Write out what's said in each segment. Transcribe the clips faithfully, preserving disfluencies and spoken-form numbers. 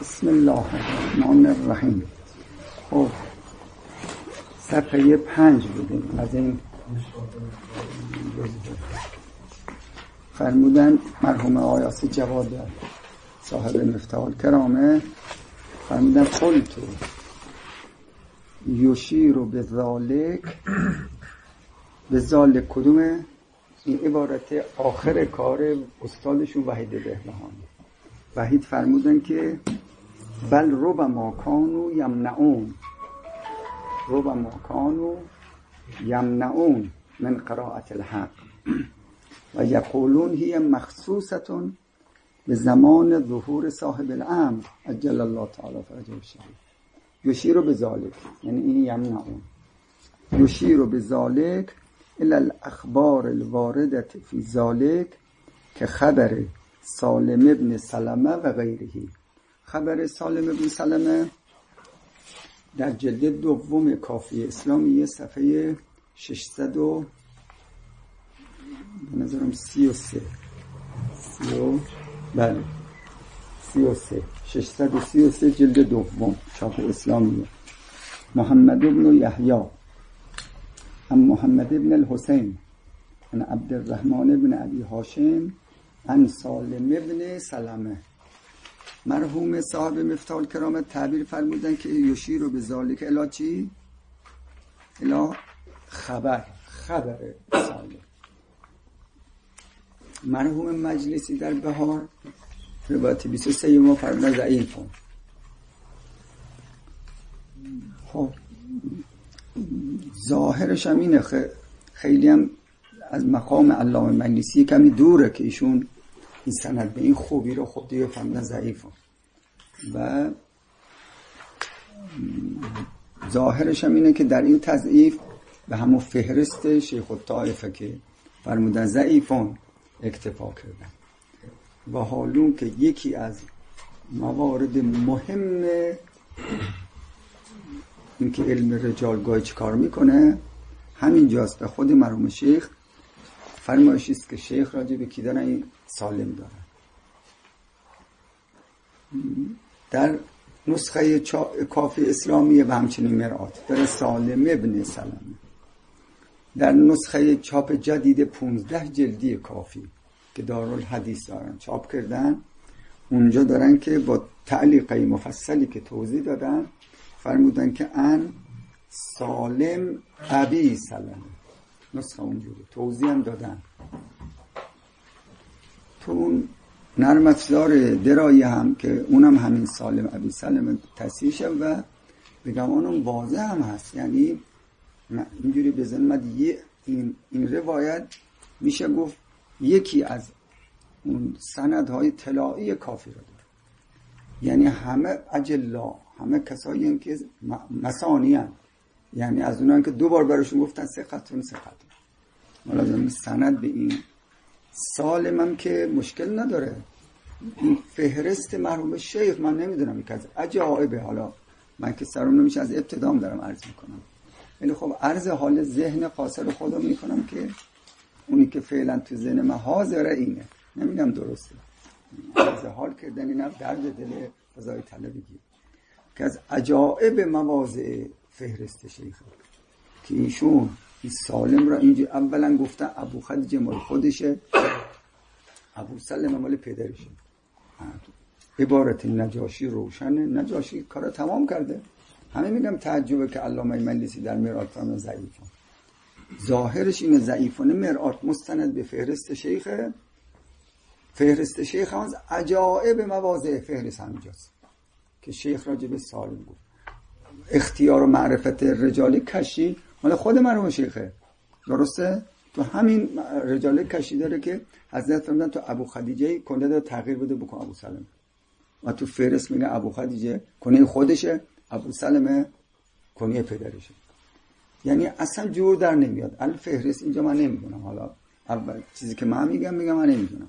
بسم الله الرحمن الرحیم. خب صفحه پنج بودیم. از این فرمودن مرحوم آیاسی جواد صاحب مفتاح الکرامه فرمودن قلت یشیر به ذالک. به ذالک کدومه؟ این عبارت آخر کار استادشون وحید بهبهانی. وحید فرمودن که بل ربما کانوا یمنعون ربما کانوا یمنعون من قراءة الحق و یقولون هی مخصوصة به زمان ظهور صاحب الامر عجل الله تعالی فرجه الشریف. یشیر به ذالک یعنی این یمنعون. یشیر به ذالک الی الاخبار الوارده فی ذالک که خبر سالم ابن سلمه و غیره. خبر سالم ابن سلمه در جلد دوم کافی اسلامی صفحه ششصد و به نظرم سی و سه سی و بله سی و سه ششصد و سی و سه جلد دوم چاپ اسلامی. محمد ابن یحیی ام محمد ابن الحسین ان عبد الرحمن ابن ابی هاشم ان سالم ابن سلمه. مرحوم صاحب مفتاح الکرامه تعبیر فرمودن که یشیر به ذالک الی چی؟ الی خبر خبر سالم. مرحوم مجلسی در بهار روایت بیست و سه ما فرمودن ضعیف. خب ظاهرش هم اینه، خیلی هم از مقام علامه مجلسی کمی دوره که ایشون این سند به این خوبی رو خب دیگه فهمیدن ضعیفه و ظاهرش هم اینه که در این تضعیف به همون فهرست شیخ الطائفه که فرمودن ضعیفون اکتفا کردن و حالون که یکی از موارد مهم این که علم رجال گاهی چی کار میکنه همین جاست. به خود مرحوم شیخ فرمایشی است که شیخ راجع به کی دارن این سالم دارن. در نسخه کافی اسلامی و همچنین مرآت داره سالم ابن سلمه. در نسخه چاپ جدید پونزده جلدی کافی که دارالحدیث دارن چاپ کردن اونجا دارن که با تعلیق مفصلی که توضیح دادن فرمودن که ان سالم ابی سلمه. نسخه اونجوری توضیح هم دادن. تو اون نرم افزار درایی هم که اونم همین سالم ابی سلمه تصحیح شد و بگم اونم واضح هم هست. یعنی اینجوری بزنم این, این روایت میشه گفت یکی از اون سندهای طلایی کافی رو داره. یعنی همه اجلا همه کسایی هم که مسانی هم. یعنی از اونان که دو بار براشون گفتن ثقتون ثقتون. ملازم سند به این سالم هم که مشکل نداره. این فهرست مرحوم شیخ من نمیدونم یک از عجایبه. حالا من که سرم نمیشه از ابتدام دارم عرض میکنم ولی خب عرض حال ذهن قاصر خودم میکنم که اونی که فعلا تو ذهن من حاضره اینه. نمیدونم درسته عرض حال کردن اینم درد دل فضای طلبگی که از عجایب مواضع فهرست شیخ که ایشون این سالم را اینجا اولا گفتن ابو خدیجه مال خودشه، ابو سلمه مال پدرشه. عبارت نجاشی روشنه. نجاشی کارا تمام کرده. همه میگم تعجبه که علامه مجلسی در مرآت فرمان ضعیفه. ظاهرش اینه ضعیفانه. مرآت مستند به فهرست شیخه. فهرست شیخ از عجایب مواضع فهرست همینجاست که شیخ راجع به سالم گفت. اختیار و معرفت رجال کشی مال خود مرحوم شیخه. درسته؟ تو همین رجال کشی داره که حضرت فرمودن تو ابو خدیجه کنه داره تغییر بده بکن ابو سلمه و تو فهرست میگه ابو خدیجه کنه خودشه، ابو سلمه کنه پدرشه. یعنی اصلا جور در نمیاد. الفهرست اینجا من نمیدونم. حالا اول چیزی که من میگم میگم من نمیدونم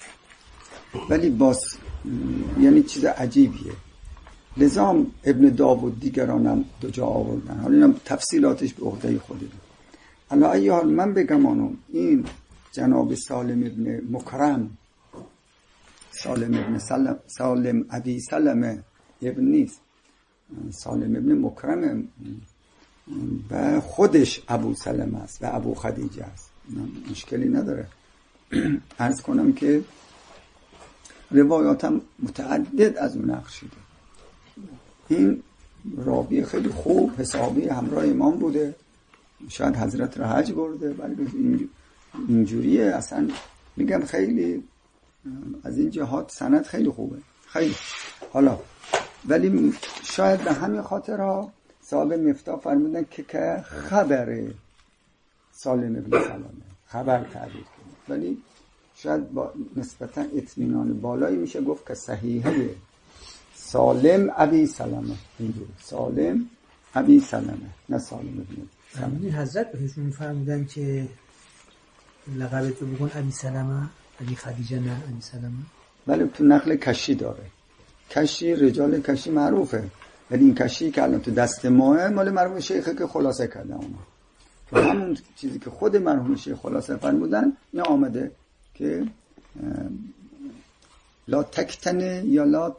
ولی باز یعنی چیز عجیبیه. لذا ابن داوود دیگرانم دو جا آوردن. حالا اینم تفصیلاتش به عهده خودم. حالا ای حال من بگم آنم این جناب سالم ابن مکرم سالم ابن سلم سالم ابی سلمه ابن نیست، سالم ابن مکرم و خودش ابو سلمه است و ابو خدیجه است، مشکلی نداره. عرض کنم که روایات هم متعدد از اون نقل شده. این راوی خیلی خوب حسابی همراه امام بوده، شاید حضرت را حج برده، ولی اینجوریه. اصلا میگم خیلی از این جهات سند خیلی خوبه، خیلی. حالا ولی شاید به همین خاطر ها صاحب مفتاح فرمودن که که خبر سالم ابن سلمه خبر تعبیر کنه، ولی شاید با نسبتا اطمینان بالایی میشه گفت که صحیحه سالم ابی سلمه، اینجوری سالم ابی سلمه، نه سالم ابن سلمه. حضرت بهشون فرمودن که لقبتو بگن ابی سلمه، ابی خدیجه نه ابی سلمه. بله تو نقل کشی داره، کشی رجال کشی معروفه، ولی این کشی که الان تو دست ماه مال مرحوم شیخه که خلاصه کرده اونا، تو همون چیزی که خود مرحوم شیخ خلاصه فرمودن این آمده که لا تکتنه یا لا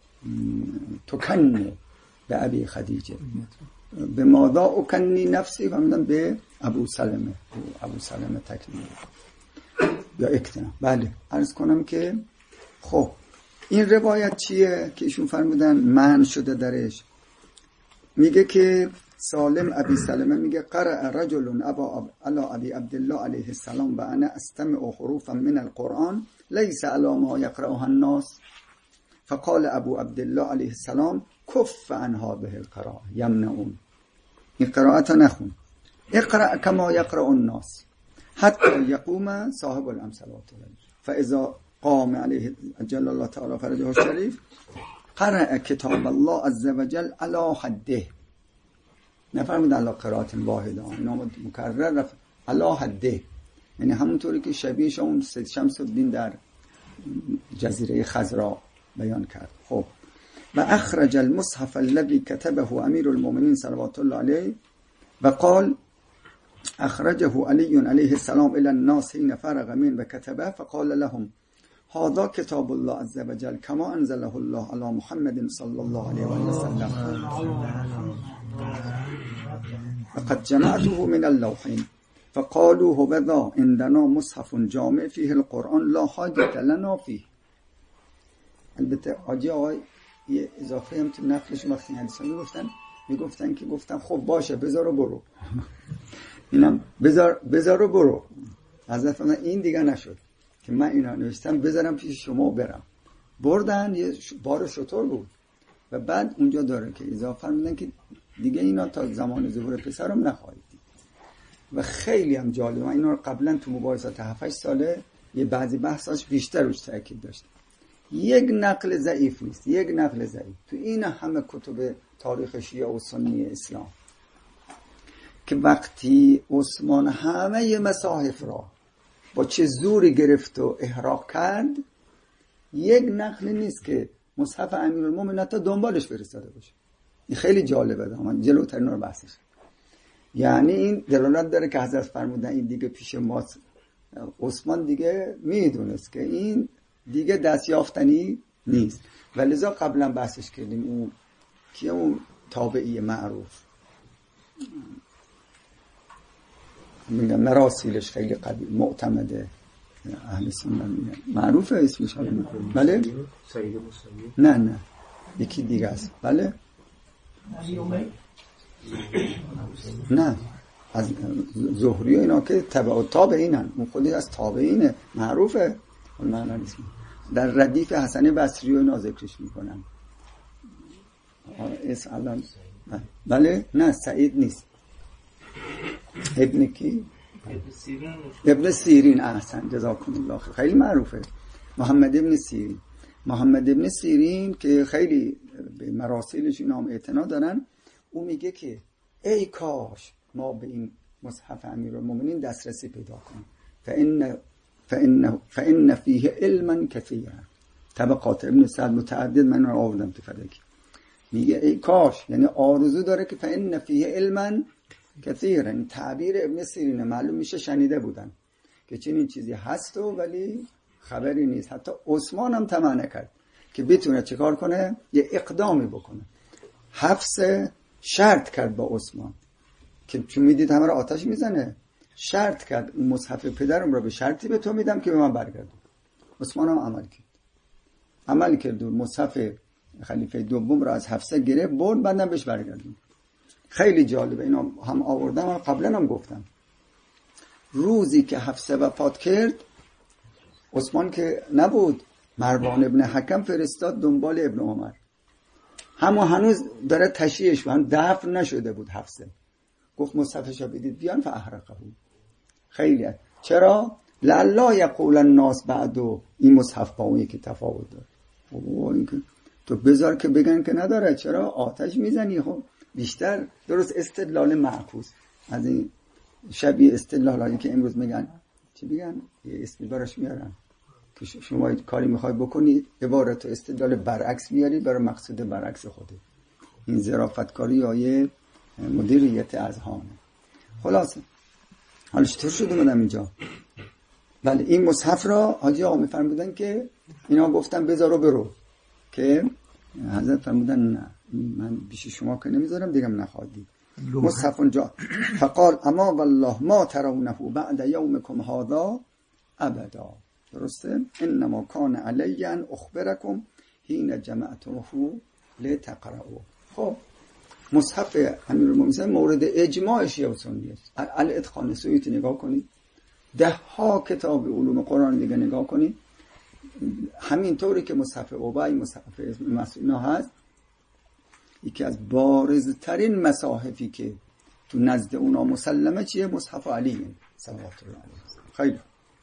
تکنه به ابی خدیجه، به ماذا اکنی نفسی فرمودن به ابو سلمه، ابو سلمه تکنه یا اکتنه. بله عرض کنم که خب این روایت چیه که ایشون فرمودن من شده درش؟ میگه که سالم ابی سلمه میگه قرأ رجل ابا علی ابی عبدالله علیه السلام و انا استمع حروفا من القرآن لیس علی ما یقرأها الناس فقال ابو عبدالله علیه السلام کف عن هذه القراءة یمنعون، این قرائت نخون، اقرأ کما یقرأ الناس حتی یقوم صاحب الامثلات فاذا قام علیه جل الله تعالی فرجه الشریف قرأ کتاب الله عز وجل علی حده، نفرمید علی قرائت واحده، این آمد مکرر رفت علی حده، یعنی همونطوری که شبیهش اون سید شمس الدین در جزیره خضرا بیان کرد. خب و اخرج المصحف الذي كتبه امیر المؤمنین صلوات الله علیه و قال اخرجه علی علیه السلام الى الناس حين فرغ من و كتبه فقال لهم هذا كتاب الله عز وجل كما انزله الله على محمد صلى الله عليه وسلم فقد جمعته من اللوحين فقالوا هو ذا عندنا مصحف جامع فيه القرآن لا حاجة لنا فيه. البته آجی آقای یه اضافه هم تو نقلش وقتی حدیث میگفتن میگفتن که گفتن خب باشه بذار و برو، اینم بذار بذار و برو. حضرت من این دیگه نشد که من اینا نوشتم بذارم پیش شما و برم، بردن یه بار شطور بود و بعد اونجا داره که اضافه میدن که دیگه اینا تا زمان ظهور پسرم نخواهید دید. و خیلی هم جالب، من اینا رو قبلا تو مباحثات هفت هشت ساله یه بعضی بحثاش بیشتر روش تاکید داشتم. یک نقل ضعیف نیست، یک نقل ضعیف تو این همه کتب تاریخ شیعه و سنی اسلام که وقتی عثمان همه مصاحف را با چه زوری گرفت و احراق کرد، یک نقل نیست که مصحف امیرالمومنین تا دنبالش فرستاده باشه. این خیلی جالبه، من جلوتر اینا رو بحثش. یعنی این دلالت داره که حضرت فرمودن این دیگه پیش ماست، عثمان دیگه میدونست که این دیگه دستیافتنی نیست و لذا قبلا بحثش کردیم. اون کیه؟ اون تابعی معروف، میگم مراسیلش خیلی قوی معتمده اهل سنت، میگم معروفه اسمش. بله سعید موسوی؟ نه نه یکی دیگه است. بله نه از زهری و اینا که تبع تابعینن، اون خودی از تابعینه، معروفه. من نیست در ردیف حسن بصری و اینا ذکرش میکنن. اس الان بله نه سعید نیست، ابن کی؟ ابن سیرین. احسن جزاکم الله خیر، خیلی معروفه محمد ابن سیرین. محمد ابن سیرین که خیلی به مراسیلش اینا هم اعتنا دارن، او میگه که ای کاش ما به این مصحف امیرالمومنین دسترسی پیدا کنیم، فإن فإن فإن فیه علما کثیرا. طبقات ابن سعد متعدد من رو آوردم تو فدکی. میگه ای کاش، یعنی آرزو داره که فإن فیه علما کثیرا. این تعبیر ابن سیرین، معلوم میشه شنیده بودن که چنین چیزی هست و ولی خبری نیست. حتی عثمان هم طمع نکرد که بتونه چه کار کنه؟ یه اقدامی بکنه. حفص شرط کرد با عثمان که چون میدید همه رو آتش میزنه، شرط کرد اون مصحف پدرم رو به شرطی به تو میدم که به من برگردون. عثمان هم عمل کرد عمل کرد و مصحف خلیفه دوم رو از حفصه گرفت برد، بعدم بهش برگردون. خیلی جالبه، اینا هم آوردم و قبلا هم گفتم. روزی که حفصه وفات کرد عثمان که نبود، مروان ابن حکم فرستاد دنبال ابن عمر، اما هنوز داره تشییعش و هم دفن نشده بود حفصه. گفت مصحفش رو بدید بیان فاحرقه. خیلی هست. چرا؟ لعلا یقول الناس بعدو این مصحف با اون یکی تفاوت داره. خب این که تو بذار که بگن که نداره، چرا آتش میزنی؟ خب بیشتر درست استدلال معکوس از این شبیه استدلالی که امروز میگن چی بگن؟ یه اسمی براش میارن که شما کاری میخوای بکنی عبارت و استدلال برعکس میاری برای مقصود برعکس خوده. این ظرافتکاری یا یه مدیریت اذهانه. خلاصه حالا چطور شد اومدم اینجا؟ بله این مصحف را حاجی آقا میفرمودن که اینا گفتن بذارو برو، که حضرت فرمودن نه من بیش شما که نمیذارم دیگم نخوادی. مصحف اونجا فقال اما والله ما ترونه بعد یومکم هذا ابدا. درسته؟ انما کان علی ان اخبرکم حین جمعتموه لتقرؤوا. خب مصحف امیرالمومنین مورد اجماع شیعه و سنی است. الاتقان سیوطی نگاه کنید، ده ها کتاب علوم قرآن دیگه نگاه کنید، همین طوری که مصحف ابی، مصحف مسعود هست، یکی از بارزترین مصاحفی که تو نزد اونا مسلمه چیه؟ مصحف علی صلوات الله علیه. خیلی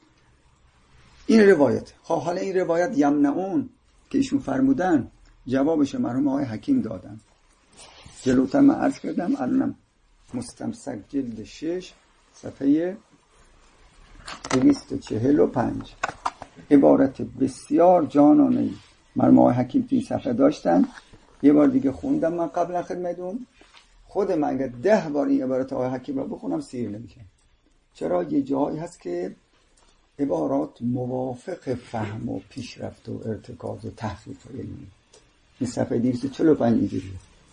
این روایت. خب حالا این روایت یمنعون که ایشون فرمودن جوابش مرحوم آقای حکیم دادن. جلوتر من عرض کردم الانم مستمسک جلد شش صفحه دویست و چهل و پنج عبارت بسیار جانانه مرحوم آقای حکیم توی صفحه داشتن. یه بار دیگه خوندم من قبلا خدمتتون. خود من اگر ده بار این عبارت آقای حکیم رو بخونم سیر نمیشه. چرا؟ یه جایی هست که عبارات موافق فهم و پیشرفت و ارتکاز و تحقیق علمی. این صفحه دویست و چهل و پنج اینجوریه.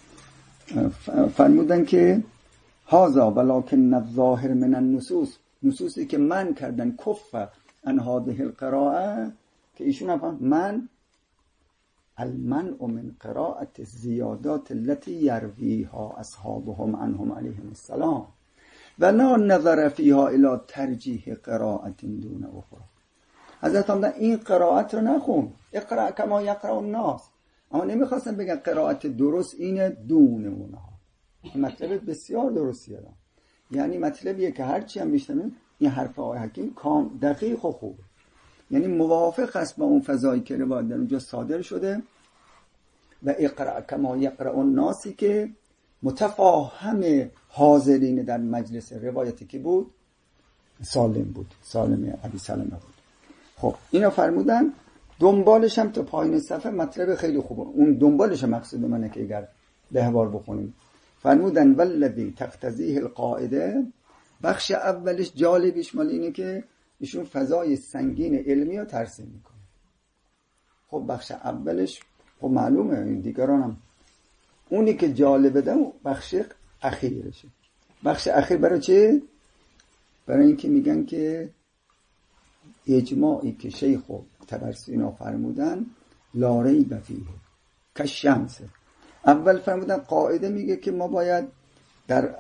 فرمودن که هذا ولکن الظاهر من النصوص، نصوصی که من کردن کف عن هذه القراءه، که ایشون هم من المنع من قراءة الزیادات التي یرویها اصحابهم عنهم علیهم السلام و لا نظر فیها الى ترجیح قراءت دون اخرى. حضرت فرمودن این قرائت رو نخون، اقرأ کما یقرأ الناس. اما نمیخواستم بگن قرائت درست اینه دون اونها. این مطلب بسیار درستیه. یعنی مطلبیه که هرچی هم میشنم این حرف آقای حکیم کام دقیق و خوب، یعنی موافق است با اون فضایی که روایت در اونجا صادر شده. و اقرأ کما یقرأ الناسی که متفاهم حاضرین در مجلس روایتی که بود سالم بود، سالم ابی سلمه بود. خب اینا فرمودن دنبالش هم تو پایین صفحه مطلب خیلی خوبه. اون دنبالش مقصود منه که اگر ده بار بخونیم. فرمودن والذی تقتضیه القاعده، بخش اولش جالبیش مال اینه که ایشون فضای سنگین علمی رو ترسیم میکنه. خب بخش اولش خب معلومه، این دیگران هم اونی که جالبه ده بخش اخیرشه. بخش اخیر برای چه؟ برای اینکه میگن که اجماعی که شیخ و تبرسینا فرمودن لا ریب فیه کالشمس. اول فرمودن قاعده میگه که ما باید در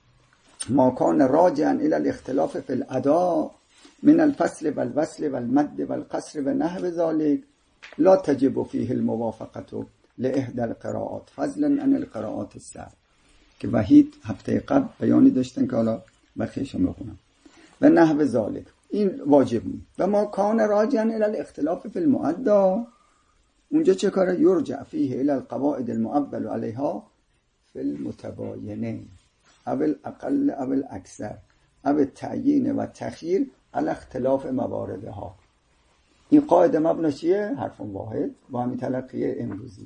ماکان راجعا الى الاختلاف فی الاداء من الفصل والوصل والمد والقصر و نحو ذلك لا تجب فیه الموافقه لاحدى القراءات فضلا عن القراءات السبع، که وحید هفته قبل بیانی داشتن که حالا بخیشم بخونم. و نحو ذلك این واجب نیست. و ما کان راجعا الى الاختلاف فی المؤدا، اونجا چه کاره؟ یرجع فیه الى القواعد المعول علیها فی المتباینه او الاقل او الاکثر او التعیین و تخییر علی اختلاف مواردها. این قاعده مبنا چیه؟ حرف واحد با همین تلقی امروزی.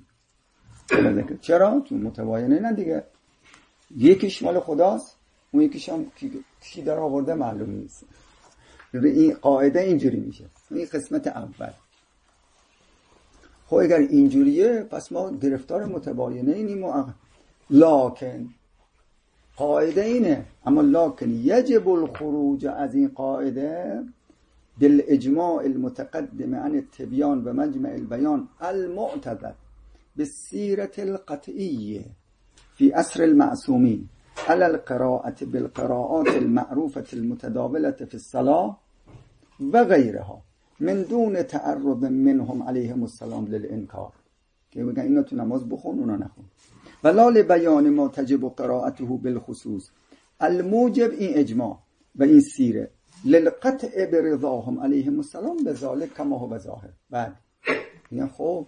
چرا؟ چون متباینه نه دیگه، یکیش مال خداست اون یکیش هم کی در آورده معلوم نیست. این قاعده اینجوری میشه. این قسمت اول. خب اگر اینجوریه پس ما گرفتار متباینه اینیم و لکن قاعده اینه، اما لکن یجب الخروج از این قاعده بالاجماع المتقدم عن التبیان و مجمع البیان المعتبر بالسیرة القطعیه فی عصر المعصومین على القراءة بالقراءات المعروفة المتداولة في الصلاة و غیرها من دون تعرض منهم علیهم السلام للانکار، که بگن اینا تو نماز بخون اونا نخون. ولا لبیان ما تجب قراءته بالخصوص الموجب، این اجماع و این سیره للقطع برضاهم علیهم السلام بذالک کما هو ظاهر. بعد میگن خب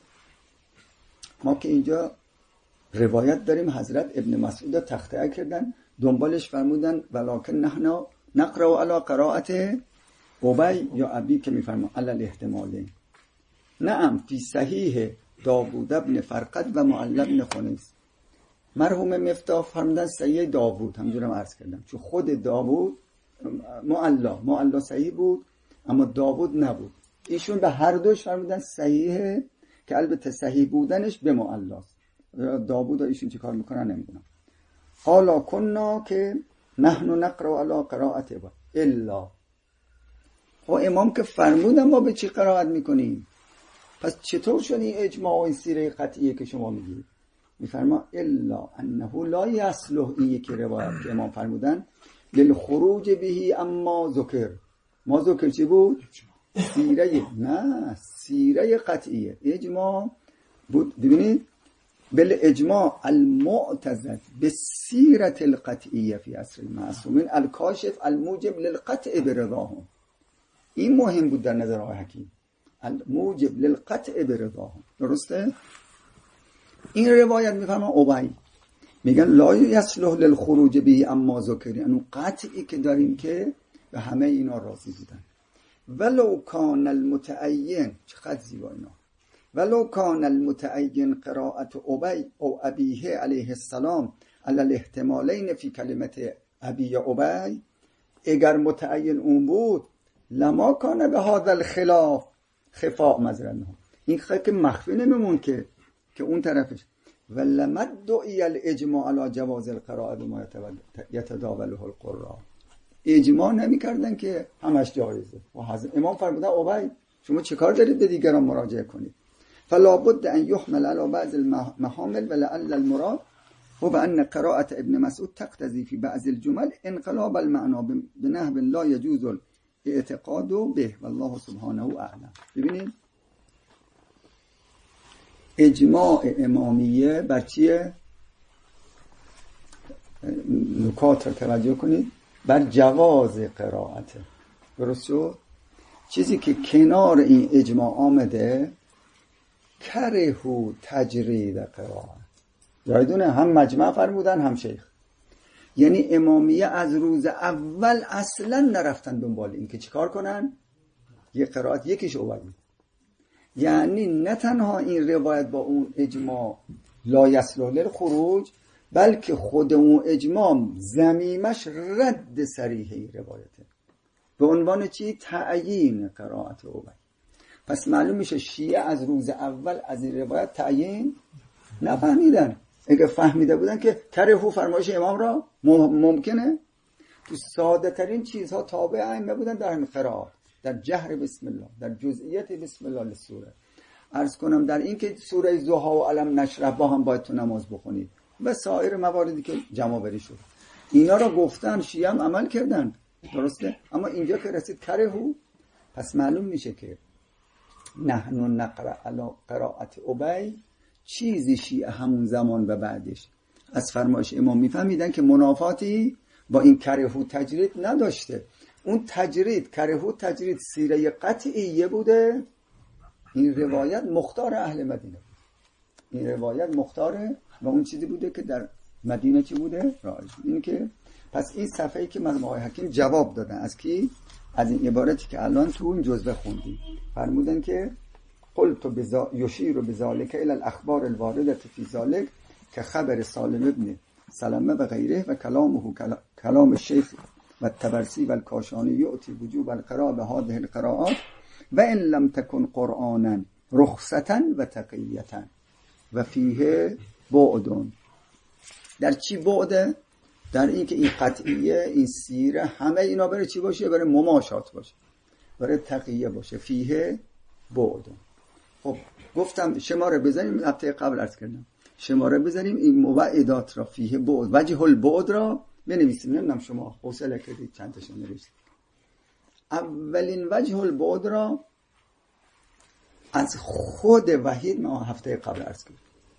ما که اینجا روایت داریم حضرت ابن مسعود تخطئه کردن، دنبالش فرمودن ولکن نحن نقرأ علی قراءت ابی یا ابی که میفرما علی الاحتمالین. نعم فی صحیح داوود ابن فرقد و معل ابن خنیس. مرحوم مفتاح فرمودن صحیح داوود، همونجورم عرض کردم، چون خود داوود معلا معلا صحیح بود اما داوود نبود. ایشون به هر دوش فرمودن صحیحه که البته صحیح بودنش به معلاست. داوود و ایشون چی کار میکنن نمیدونم. حالا کنا که نحن نقرأ علی قراءت ابا الا، خب امام که فرمودن ما به چی قرائت میکنیم؟ پس چطور شد این اجماع و این سیره قطعیه که شما میگید؟ میفرما الا انه لا یصلح، این یکی روایت که امام فرمودن للخروج بهی اما ذکر. ما ذکر چی بود؟ سیره، نه سیره قطعیه، اجماع بود. ببینید بل اجماع المعتزد بالسیره القطعیه فی عصر المعصومین الکاشف الموجب للقطع برضاهم. این مهم بود در نظر آقای حکیم، الموجب للقطع برضاهم. درسته؟ این روایت میفهمن ابی میگن لا یصلح للخروج به اما ذکر، انو قطعی که داریم که به همه اینا راضی بودن. ولو کان المتعین، چقدر زیبا اینا، ولو کان المتعین قراءت ابی او ابیه علیه السلام علی الاحتمالین فی کلمت ابی یا ابی، اگر متعین اون بود لما کان به هذا الخلاف خفاء مزرنه، این خیلی مخفی نمیمون که که اون طرفش. ولما دعی الاجماع علی جواز القراءه بما یتداوله القراء، اجماع نمی کردن که همش جایزه. و حضرت امام فرمودن ابی شما چه کار دارید به دیگران مراجعه کنید؟ فلا بد ان يحمل على بعض المحامل ولعل المراد هو ان قراءه ابن مسعود تقتضي في بعض الجمل انقلاب المعنى بنحو لا يجوز الاعتقاد به والله سبحانه اعلم. ببینید اجماع امامیه بر چیه؟ نکات رو توجه کنید، بر جواز قرائت. درست شد؟ چیزی که کنار این اجماع آمده کرهو تجرید قرائت. یادونه هم مجمع فرمودن هم شیخ، یعنی امامیه از روز اول اصلا نرفتن دنبال این که چیکار کنن یه قرائت یکیش اولی. یعنی نه تنها این روایت با اون اجماع لا یصلح للخروج، بلکه خود اون اجماع ضمیمش رد صریح این روایته به عنوان چی؟ تعیین قرائت اولی. پس معلوم میشه شیعه از روز اول از این روایت تعیین نفهمیدن. اگه فهمیده بودن که کرهو فرمایش امام را ممکنه تو ساده ترین چیزها تابع ائمه بودن در همین قرائت، در جهر بسم الله، در جزئیات بسم الله لسوره. عرض کنم در این که سوره ضحی و علم نشرح با هم باید تو نماز بخونید و سایر مواردی که جمع بری شد، اینا را گفتن شیعه هم عمل کردن. درسته؟ اما اینجا که رسید کرهو، پس معلوم میشه که نحن نقرأ علی قراءت ابی چیزی شیعه همون زمان و بعدش از فرمایش امام میفهمیدن که منافاتی با این کرهو تجرید نداشته. اون تجرید کرهو تجرید سیره قطعیه بوده. این روایت مختار اهل مدینه، این روایت مختاره و اون چیزی بوده که در مدینه چی بوده رایج. این که پس این صفحه‌ای که من آقای حکیم جواب دادن از کی؟ از این عبارتی که الان تو این جزوه خوندیم. فرمودن که قلت بذا یشیر بذالک الی الاخبار الوارده فی ذلک که خبر سالم ابن سلمه و غیره و کلامه کلام الشیخ و الطبرسی و الکاشانی یعطی وجوب القراء به هذه القراءات و ان لم تكن قرآنا رخصتاً و تقیتاً و فیه بعدون. در چی بعده؟ در این که این قطعیه، این سیره، همه اینا برای چی باشه؟ برای مماشات باشه، برای تقیه باشه. فیه بعدون. خب گفتم شماره بزنیم، هفته قبل عرض کردم شماره بزنیم این موعدات را، فیه بعد، وجه البعد را بنویسیم. نمیدونم شما حوصله کردید چند تاشو نوشتید. اولین وجه البعد را از خود وحید ما هفته قبل عرض کردیم،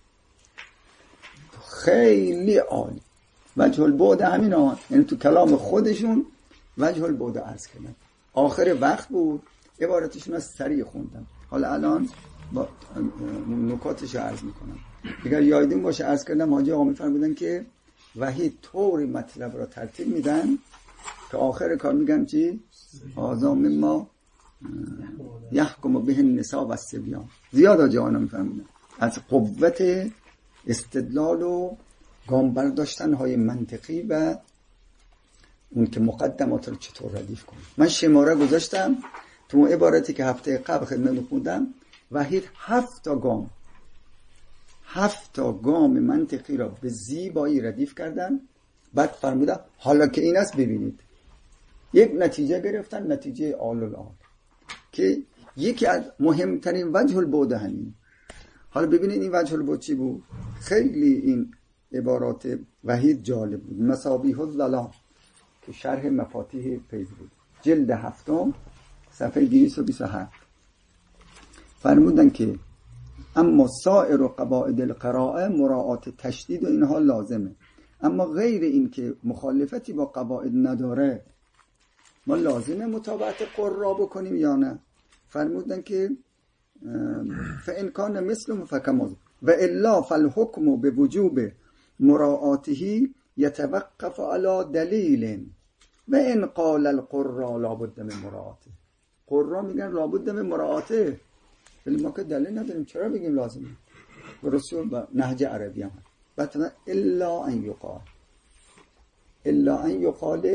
خیلی عالی. وجه البعد همین ها، یعنی تو کلام خودشون وجه البعد عرض کردن. آخر وقت بود، عبارتشون از سریع خوندم. حالا الان با نکاتش رو عرض میکنم. اگر یادتون باشه عرض کردم حاجی آقا میفرمودن که وحید طوری مطلب را ترتیب میدن که آخر کار میگن چی؟ آزام ما یحکم به النساء و الصبیان. زیاد حاجی آقا میفرمودن از قوت استدلال و گام برداشتن های منطقی و اون که مقدمات رو چطور ردیف کنه. من شماره گذاشتم تو اون عبارتی که هفته قبل خدمتتون خوندم. وحید هفت تا گام هفت تا گام منطقی را به زیبایی ردیف کردن. بعد فرمودن حالا که این است ببینید، یک نتیجه گرفتن، نتیجه آل الآل، که یکی از مهمترین وجه البعد همین. حالا ببینید این وجه البعد چی بود. خیلی این عبارات وحید جالب بود. مصابیح الظلام که شرح مفاتیح فیض بود، جلد هفتم صفحه دویست و بیست و هفت. فرمودن که اما سایر و قواعد القراءه مراعات تشدید و اینها لازمه، اما غیر این که مخالفتی با قواعد نداره ما لازمه متابعت قرا بکنیم یا نه. فرمودن که فإن کان مثل فکما و الا فالحکم به وجوب مراعاته یتوقف علی دلیل و ان قال القرا لابد من مراعاته. قرا میگن لابد من مراعاته، ولی ما که دلیل نداریم چرا بگیم لازمه. و رسول با نهج عربی هم بعد الا ان یقال، الا ان یقال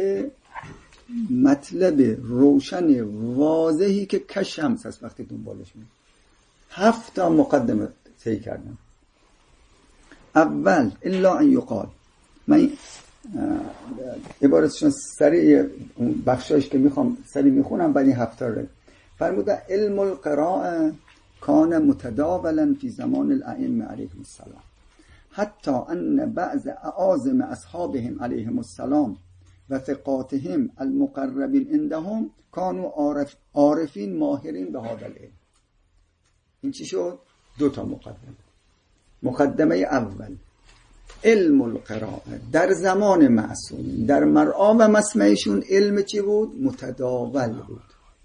مطلب روشن واضحی که کشمس هست وقتی دنبالش میاد. هفت تا مقدمه طی کردم. اول الا ان یقال، من عبارتشون سریع بخشایش که میخوام سریع میخونم بعد این هفته رو. فرموده علم القراءه کان متداولا فی زمان الائمه علیهم السلام حتی ان بعض اعاظم اصحابهم علیهم السلام و ثقاتهم المقربین عندهم کانوا عارف عارفین ماهرین به هذا العلم. این چی شد؟ دو تا مقدمه. مقدمه اول علم القراءه در زمان معصومین در مرآ و مسمعشون علم چی بود؟ متداول بود.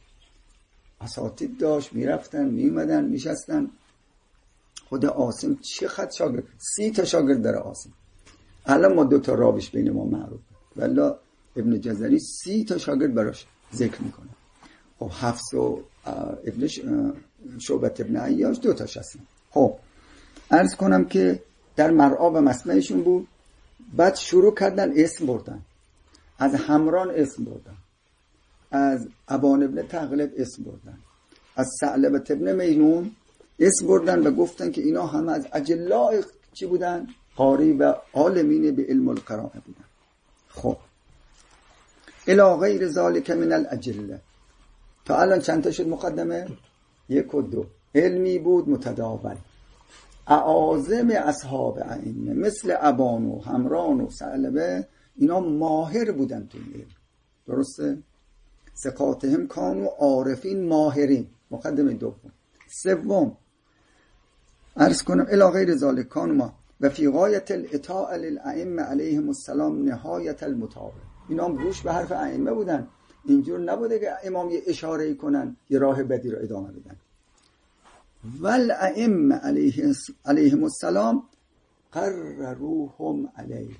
اساتید داشت، میرفتن میمدن میشستن. خود عاصم چه خط شاگرد، سی تا شاگرد داره عاصم. الان ما دو تا راویش بین ما معروف، ولی ابن جزری سی تا شاگرد براش ذکر میکنه. خب حفص و ابن شعبت ابن عیاش دو تاش هستن. خب عرض کنم که در مرآ و مسمعشون بود. بعد شروع کردن اسم بردن، از همران اسم بردن، از ابان ابن تغلب اسم بردن، از ثعلبة ابن میمون اسم بردن و گفتن که اینا همه از اجلاء چی بودن؟ قاری و عالمین به علم القراءه بودن. خب الی غیر ذالک من الاجله. تا الان چند تا شد مقدمه؟ یک و دو. علمی بود متداول. اعاظم اصحاب ائمه مثل ابان و همران و ثعلبه اینا ماهر بودن تو این علم. درسته؟ ثقاتهم کانوا عارفین ماهرین. مقدمه دوم. سوم عرض کنم الی غیر ذالک کانوا و فی غایت الاطاعه للائمه علیهم السلام نهایت المتابعه. اینا هم گوش به حرف ائمه بودن. اینجور نبوده که امام یه اشاره کنن یه راه بدی رو ادامه بدن. والائمه علیهم السلام قرروهم علیه.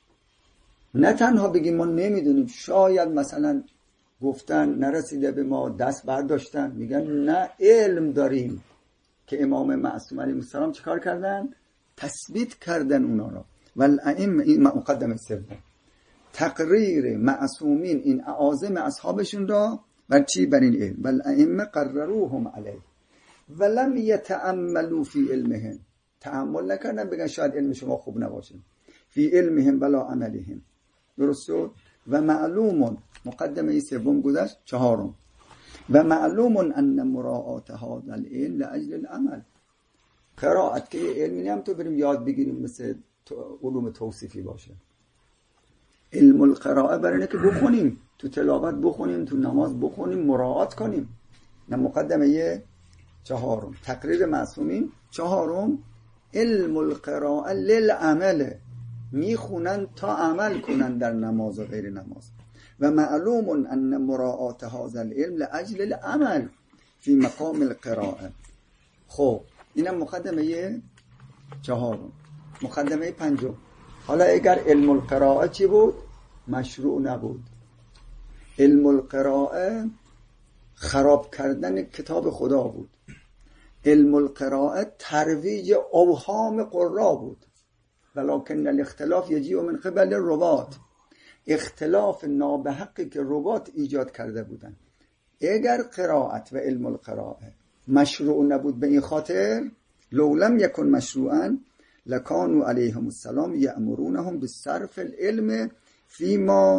نه تنها بگیم ما نمیدونیم، شاید مثلا گفتن نرسیده به ما دست برداشتن، میگن نه علم داریم که امام معصوم علیه السلام چیکار کردن؟ تثبیت کردن اونا را. والائمه این مقدمه سوم تقریر معصومین این اعاظم اصحابشون را بر چی؟ بر این علم. والائمه قرروهم علیه. ولم یتأملوا فی علمهم، تأمل نکردن بگن شاید علم شما خوب نباشه. فی علمهم ولا عملهم. درست شد؟ و معلوم، مقدمه سوم گذشت، چهارم و معلوم ان مراعات هذا العلم لاجل العمل. قرائت که علمی نیم تو بریم یاد بگیریم مثل علوم توصیفی باشه. علم القراءه برای اینه که بخونیم، تو تلاوت بخونیم، تو نماز بخونیم، مراعات کنیم. نه مقدمه چهارم تقریر معصومین. چهارم علم القراءه للعمل، میخونن تا عمل کنن در نماز و غیر نماز. و معلوم ان مراعات هذا العلم لاجل العمل فی مقام القراءه. خب اینم مقدمه چهارم. مقدمه پنجم، حالا اگر علم القراءه چی بود؟ مشروع نبود. علم القراءه خراب کردن کتاب خدا بود. علم القراءه ترویج اوهام قرا بود. ولکن الاختلاف یجیء من قبل الرواة، اختلاف نابحقی که روات ایجاد کرده بودن. اگر قرائت و علم القراءه مشروع نبود به این خاطر، لو لم یکن مشروعا لکانوا علیهم السلام یأمرونهم بصرف العلم فیما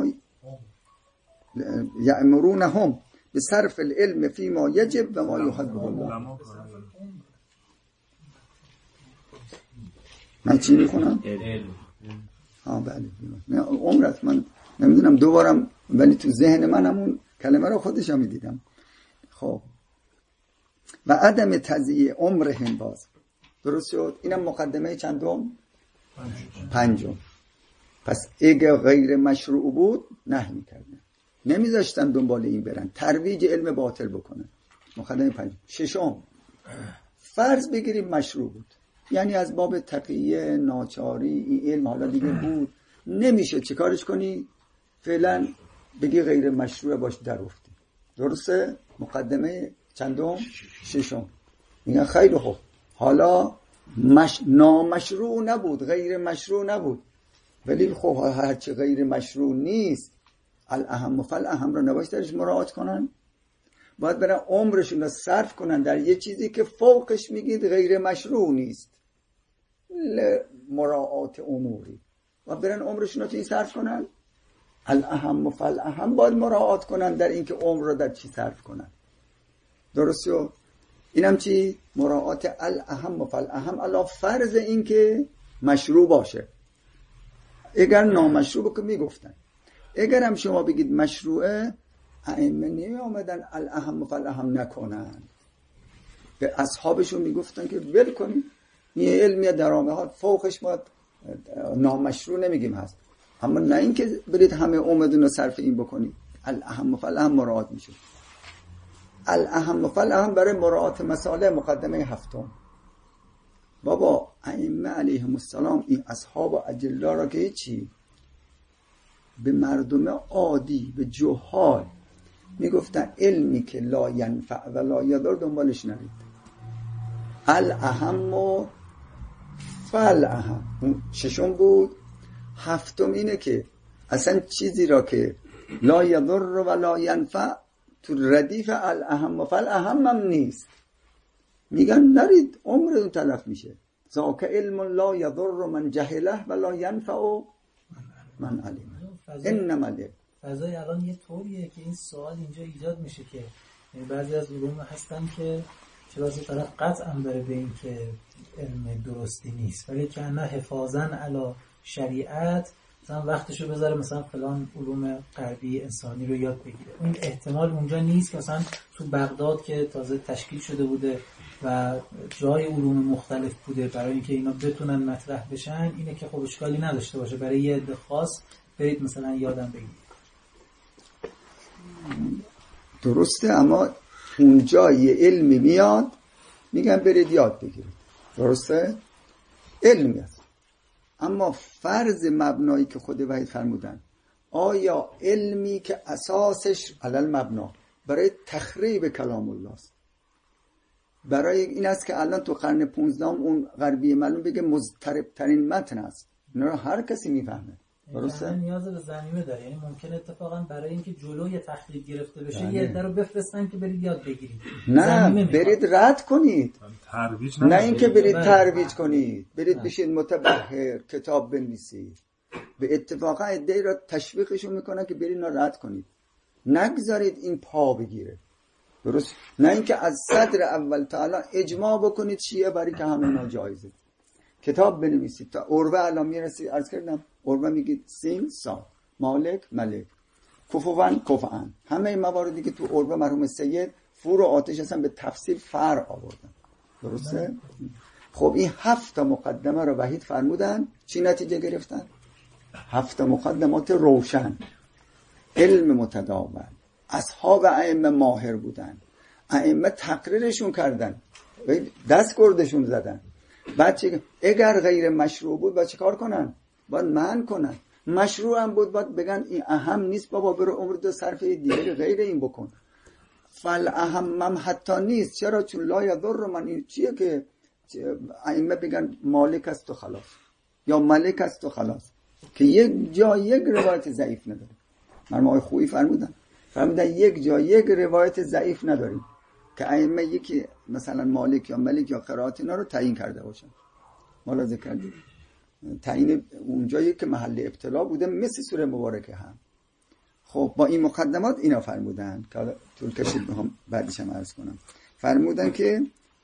یأمرونهم بصرف العلم فیما یجب و ما یحبه الله. من چی میخونم؟ ها بله. نه عمرت من نمیدونم دوبارم، ولی تو ذهن من همون کلمه رو خودشم میدیدم. خب و عدم تضییع عمرهم باز. درست شد؟ اینم مقدمه چندم؟ پنجم. پس اگه غیر مشروع بود نهی میکردن، نمیذاشتن دنبال این برن، ترویج علم باطل بکنن. مقدمه پنجم. ششم فرض بگیریم مشروع بود، یعنی از باب تقیه ناچاری این علم حالا دیگه بود، نمیشه چه کارش کنی؟ فعلا بگی غیر مشروع باش در افتی. درسته؟ مقدمه چندم؟ ششم. میگن خیلی خوب، حالا مش... نامشروع نبود، غیر مشروع نبود، ولی خب هرچی غیر مشروع نیست الاهم فالاهم رو نباید درش مراعات کنن. باید برن عمرشون رو صرف کنن در یه چیزی که فوقش میگید غیر مشروع نیست، مراعات اموری. باید برن عمرشون رو چی صرف کنن؟ الاهم فالاهم باید مراعات کنن در اینکه عمر رو در چی صرف کنن. درست شد؟ اینم چی؟ مراعات الاهم فالاهم علی فرض این که مشروع باشه. اگر نامشروع که میگفتن، اگر هم شما بگید مشروعه، ائمه نمی آمدن الاهم فالاهم نکنن، به اصحابشون میگفتن که ول کنید این علمیه درامه ها فوقش ما نامشروع نمیگیم هست، اما نه این که برید همه عمدون رو صرف این بکنید. الاهم فالاهم مراعات میشه. الاهم فالاهم برای مراعات مسائل مقدمه هفتم. بابا ائمه علیهم السلام این اصحاب و اجلا را که چی به مردم عادی، به جهال میگفتن علمی که لا ینفع و لا یضر دنبالش نرید. الاهم و فالاهم ششم بود. هفتم اینه که اصلا چیزی را که لا یضر و لا ینفع تو ردیف الاهم و فالاهم هم نیست، میگن نرید عمرتون تلف میشه. ذاک علم لا یضر من جهله و لا ینفع من علمه. انما العلم فضای الان یه طوریه که این سوال اینجا ایجاد میشه که بعضی از علوم هستن که چرا از طرف قطعا داره به این که علم درستی نیست، ولی که نه حفاظاً علی شریعت مثلا وقتشو بذاره مثلا فلان علوم غربی انسانی رو یاد بگیره. این احتمال اونجا نیست که مثلا تو بغداد که تازه تشکیل شده بوده و جای علوم مختلف بوده برای اینکه اینا بتونن مطرح بشن، اینه که خب اشکالی نداشته باشه برای یه عده خاص برید مثلا یادم بگیرید. درسته، اما اونجا یه علمی میاد میگن برید یاد بگیرید. درسته؟ علمی است، اما فرض مبنایی که خود وحید فرمودن، آیا علمی که اساسش علل مبنا برای تخریب کلام الله است، برای این است که الان تو قرن پونزدهم اون غربی معلوم بگه مضطرب ترین متن است، اینا رو هر کسی میفهمه، درسته؟ نیاز به ضمیمه داره، یعنی ممکن اتفاقا برای اینکه جلوی تخریب گرفته بشه یه عده رو بفرستن که برید یاد بگیرید، نه برید رد کنید، ترویج نه اینکه برید ترویج کنید، برید بشید متبحر کتاب بنویسید. به اتفاقا عده‌ای را تشویقشون میکنن که برید اینا رد کنید، نگذارید این پا بگیره. درست؟ نه اینکه از صدر اول تا الان اجماع بکنید شیعه برای که همه اینا جایزه، کتاب بنویسید تا عروه الان میرسید. عرض کردم عروه میگید سین سا، مالک ملک، کفوان کفان، همه این مواردی که تو عروه مرحوم سید فور و آتش هستن به تفصیل فرع آوردن. درسته؟ خب این هفت تا مقدمه رو وحید فرمودن، چی نتیجه گرفتن؟ هفت مقدمات روشن، علم متداول، اصحاب ائمه ماهر بودن، ائمه تقریرشون کردن، دست گردشون زدن. بعد چه اگر غیر مشروع بود باید چه کار کنن؟ باید منع کنن. مشروع هم بود باید بگن این اهم نیست بابا، برو عمر دو صرف دیگه غیر این بکن. فل اهم هم حتی نیست. چرا؟ چون لا یضر من این چیه که ائمه بگن مالک است و خلاص یا ملک است و خلاص، که یک جا یک روایت ضعیف نداره. مرحوم آقای خویی فرمودن فرمودن یک جا یک روایت ضعیف نداریم که ائمه یکی مثلا مالک یا ملک یا قرائت اینا رو تعیین کرده باشن. ملاحظه کردید؟ تعیین اونجایی که محل ابتلا بوده مثل سوره مبارکه هم. خب با این مقدمات اینا فرمودن که طول کشید میخوام بعدش هم عرض کنم. فرمودن که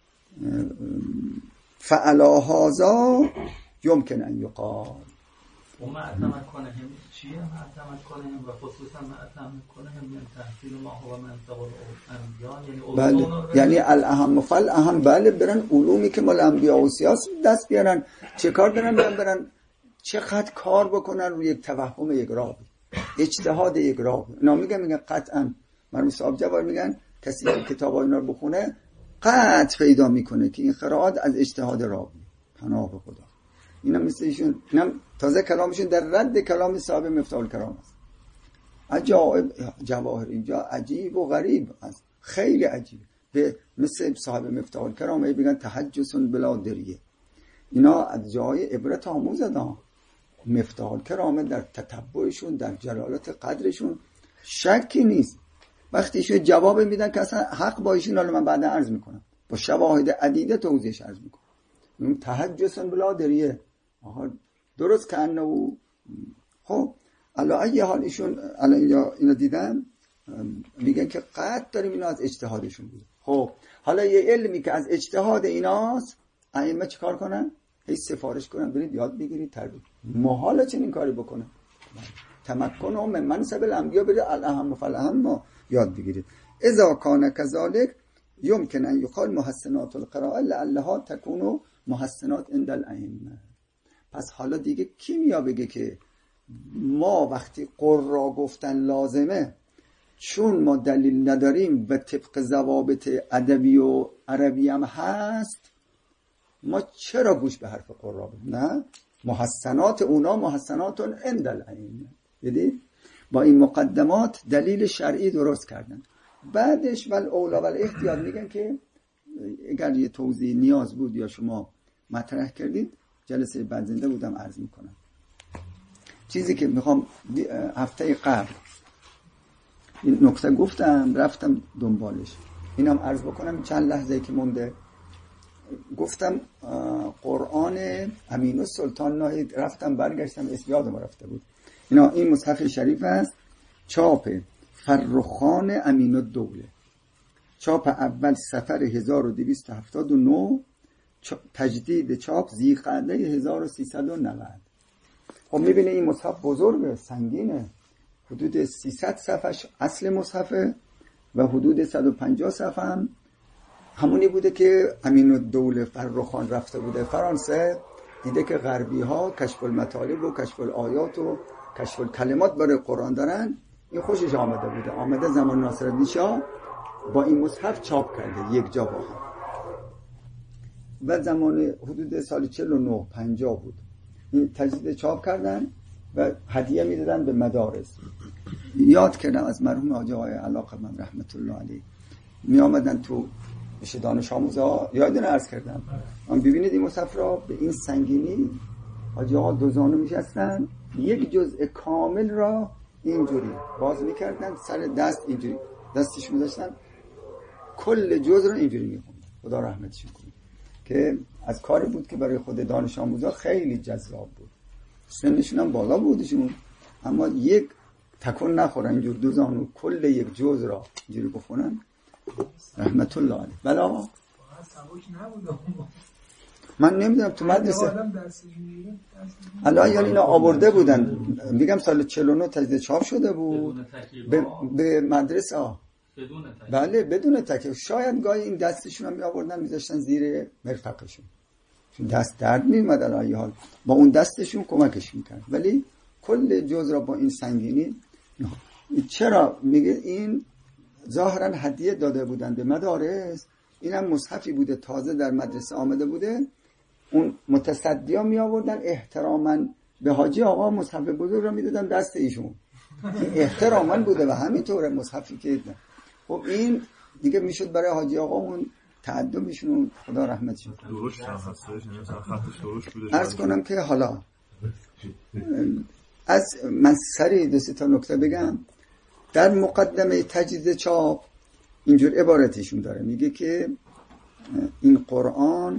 فعلا هذا یمکن ان یقال و ما اعتمد کنهم چیه؟ ما اعتمد کنهم و خصوصا ما اعتمد کنهم من تحصیل ما هو منطق الانبیاء، یعنی بله، یعنی الاهم فالاهم. بله برن علومی که مال انبیاء و سیاست دست بیارن. چه کار دارن؟ برن برن چقدر کار بکنن روی یک توهم یک راه، اجتهاد یک راه. اینا میگن میگن قطعا مرحوم صاحب جوار میگن کسی که کتابای اینا رو بخونه قطع پیدا میکنه که این قرائت از اجتهاد راه. پناه به خدا. اینا مثل ایشون، اینا تازه کلامشون در رد کلام صاحب مفتاح الکرام است. عجایب جواهر اینجا عجیب و غریب است، خیلی عجیب. به مثل صاحب مفتاح الکرام میگن تحجس بلا دریه. اینا از جای عبرت آموز دادن. مفتاح الکرام در تتبعشون، در جلالت قدرشون شکی نیست. وقتی ایشون جواب میدن که اصلا حق با ایشون، حالا من بعدا عرض میکنم با شواهد عدیده توضیحش عرض میکنم. اون تحجس بلا دریه. آها درست که انه. خب الان ایه حال ایشون الان اینجا اینو دیدم میگن که قطع داریم اینا از اجتهادشون بوده. خب حالا یه علمی که از اجتهاد ایناست، ائمه چیکار کنن؟ هی سفارش کنن برید یاد بگیرید تربیت. محاله چنین کاری بکنن. تمکن هم من منصب الانبیاء برید الاهم فالاهم ما یاد بگیرید. اذا کان کذالک یمکن ان یقال محسنات القراءه لعلها تکون محسنات عند الائمه. پس حالا دیگه کی میا بگه که ما وقتی قرا گفتن لازمه چون ما دلیل نداریم و طبق ضوابط ادبی و عربی هم هست ما چرا گوش به حرف قرا بدیم؟ نه، محسنات اونا محسنات عند الائمه. دیدید با این مقدمات دلیل شرعی درست کردن. بعدش ول اولا ول احتیاط میگن که اگر یه توضیح نیاز بود یا شما مطرح کردید جلسه بعد زنده بودم عرض میکنم. چیزی که میخوام هفته قبل این نکته گفتم رفتم دنبالش، اینم عرض بکنم چند لحظه که مونده. گفتم قرآن امین السلطان ناهید، رفتم برگشتم اسم یادم رفته بود. اینا این مصحف شریف است، چاپ فرخان امین الدوله، چاپ اول سفر هزار و دویست و هفتاد و نه، تجدید چاپ ذیقعده هزار و سیصد و نود. خب میبینه این مصحف بزرگه، سنگینه، حدود سیصد صفحش اصل مصحفه و حدود صد و پنجاه صفحه هم همونی بوده که امین الدوله فرخان رفته بوده فرانسه، دیده که غربی ها کشف المطالب و کشف الآیات و کشف الکلمات برای قرآن دارن، این خوشش آمده بوده. آمده زمان ناصرالدین شاه با این مصحف چاپ کرده یک جا با هم. و زمان حدود سال چهل و نه پنجاه بود این تجدید چاپ کردن و هدیه میدادن به مدارس. یاد کردم از مرحوم حاجی آقای علاقمند رحمت الله علیه، می آمدن تو بشه دانش آموزا، یادتونه عرض کردم من ببینید این مصحف را به این سنگینی حاجی آقا دوزانو میشستن یک جزء کامل را اینجوری باز میکردن، سر دست اینجوری دستش می‌داشتن، کل جزء رو اینجوری می‌خوندن. خدا رحمتش کنه. که از کاری بود که برای خود دانش آموزا خیلی جذاب بود. سنشون هم بالا بودشون، اما یک تکون نخورن اینجور دو زانو کل یک جزء را اینجوری بخونن. رحمت الله علیه. بله آقا من نمیدونم تو مدرسه الان یعنی اینا آورده بودن، میگم سال چهل و نه تجدید چاپ شده بود به, به مدرسه ها. بله بدون تکیه. شاید گاهی این دستشون هم می آوردن میذاشتن زیر مرفقشون، چون دست درد میومد الان حال با اون دستشون کمکش میکرد، ولی کل جزء را با این سنگینی. چرا میگه این ظاهرا هدیه داده بودن به مدارس، اینم مصحفی بوده تازه در مدرسه آمده بوده، اون متصدیا می آوردن احتراما به حاجی آقا مصحف بزرگ را میدادن دست ایشون، احتراما بوده و همینطوره مصحفی که خب این دیگه میشد برای حاجی آقا اون تعدبشون، خدا رحمتش کنه. درست هم هستش، یعنی مثلا خطش درست بوده. عرض کنم که حالا از من سریع دو سه تا نکته بگم. در مقدمه تجدید چاپ اینجور عبارتشون داره، میگه که این قرآن،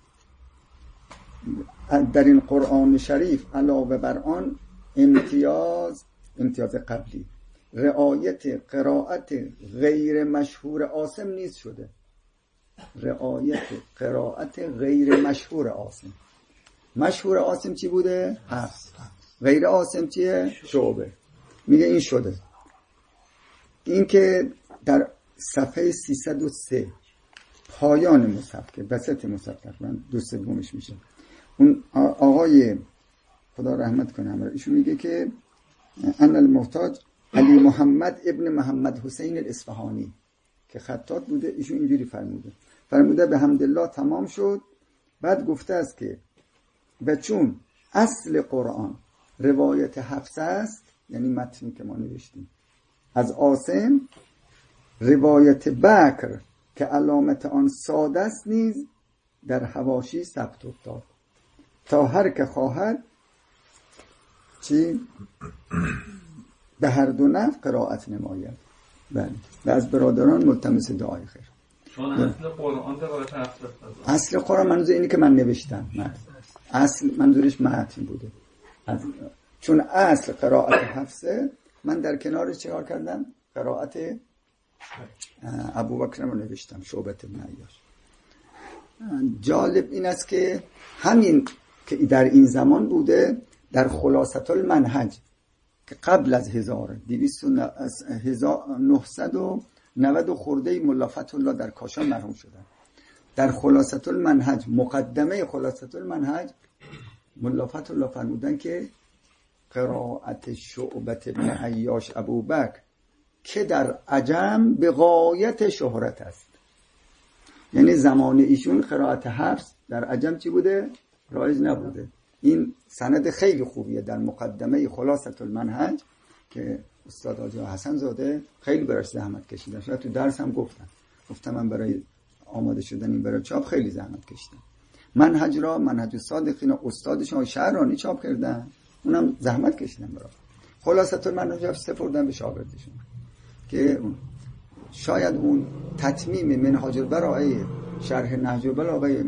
در این قرآن شریف علاوه بر آن امتیاز امتیاز قبلی رعایت قرائت غیر مشهور عاصم نیز شده. رعایت قرائت غیر مشهور عاصم. مشهور عاصم چی بوده؟ حفص. غیر عاصم چیه؟ شعبه. میگه این شده. این که در صفحه سیصد و سه پایان مصحف که وسط مصحف تقریبا دو سومش میشه، اون آقای خدا رحمت کنه همراه ایشون میگه که ان المحتاج علی محمد ابن محمد حسین الاصفهانی که خطاط بوده، ایشون اینجوری فرموده فرموده به حمدالله تمام شد. بعد گفته است که و چون اصل قرآن روایت حفص است، یعنی متنی که ما نوشتیم، از عاصم روایت بکر که علامت آن ساده است نیز در حواشی ثبت افتاد تا هر که خواهد چی به هر دو نفع قرائت نماید. بله و از برادران ملتمس دعای خیر. چون اصل قرآن روایت حفص است. اصل قرآن منظور اینی که من نوشتم، متن. اصل منظورش متن بوده. از چون اصل قرائت حفصه، من در کنارش چیکار کردم؟ قرائت ابوبکر رو نوشتم، شعبة بن عیاش. جالب این است که همین که در این زمان بوده در خلاصة المنهج که قبل از هزار نهصد و نود و خورده ملا فتح الله در کاشان مرحوم شدن. در خلاصة المنهج، مقدمه خلاصة المنهج، ملا فتح الله فرمودن که قرائت شعبة بن عیاش ابوبکر که در عجم به غایت شهرت است. یعنی زمان ایشون قرائت حفص در عجم چی بوده؟ رایج نبوده. این سند خیلی خوبیه در مقدمه خلاصة المنهج که استاد حاجی حسن زاده خیلی براش زحمت کشیدن. شاید تو درس هم گفتم گفتم من برای آماده شدن این برای چاپ خیلی زحمت کشیدم. منهج را منهج الصادقین استادشون شهرانی چاپ کردن، اونم زحمت کشیدن برای خلاصة المنهج سپردن به شاگردشون که شاید اون تتمیم منهاج البراءه شرح نهج البلاغه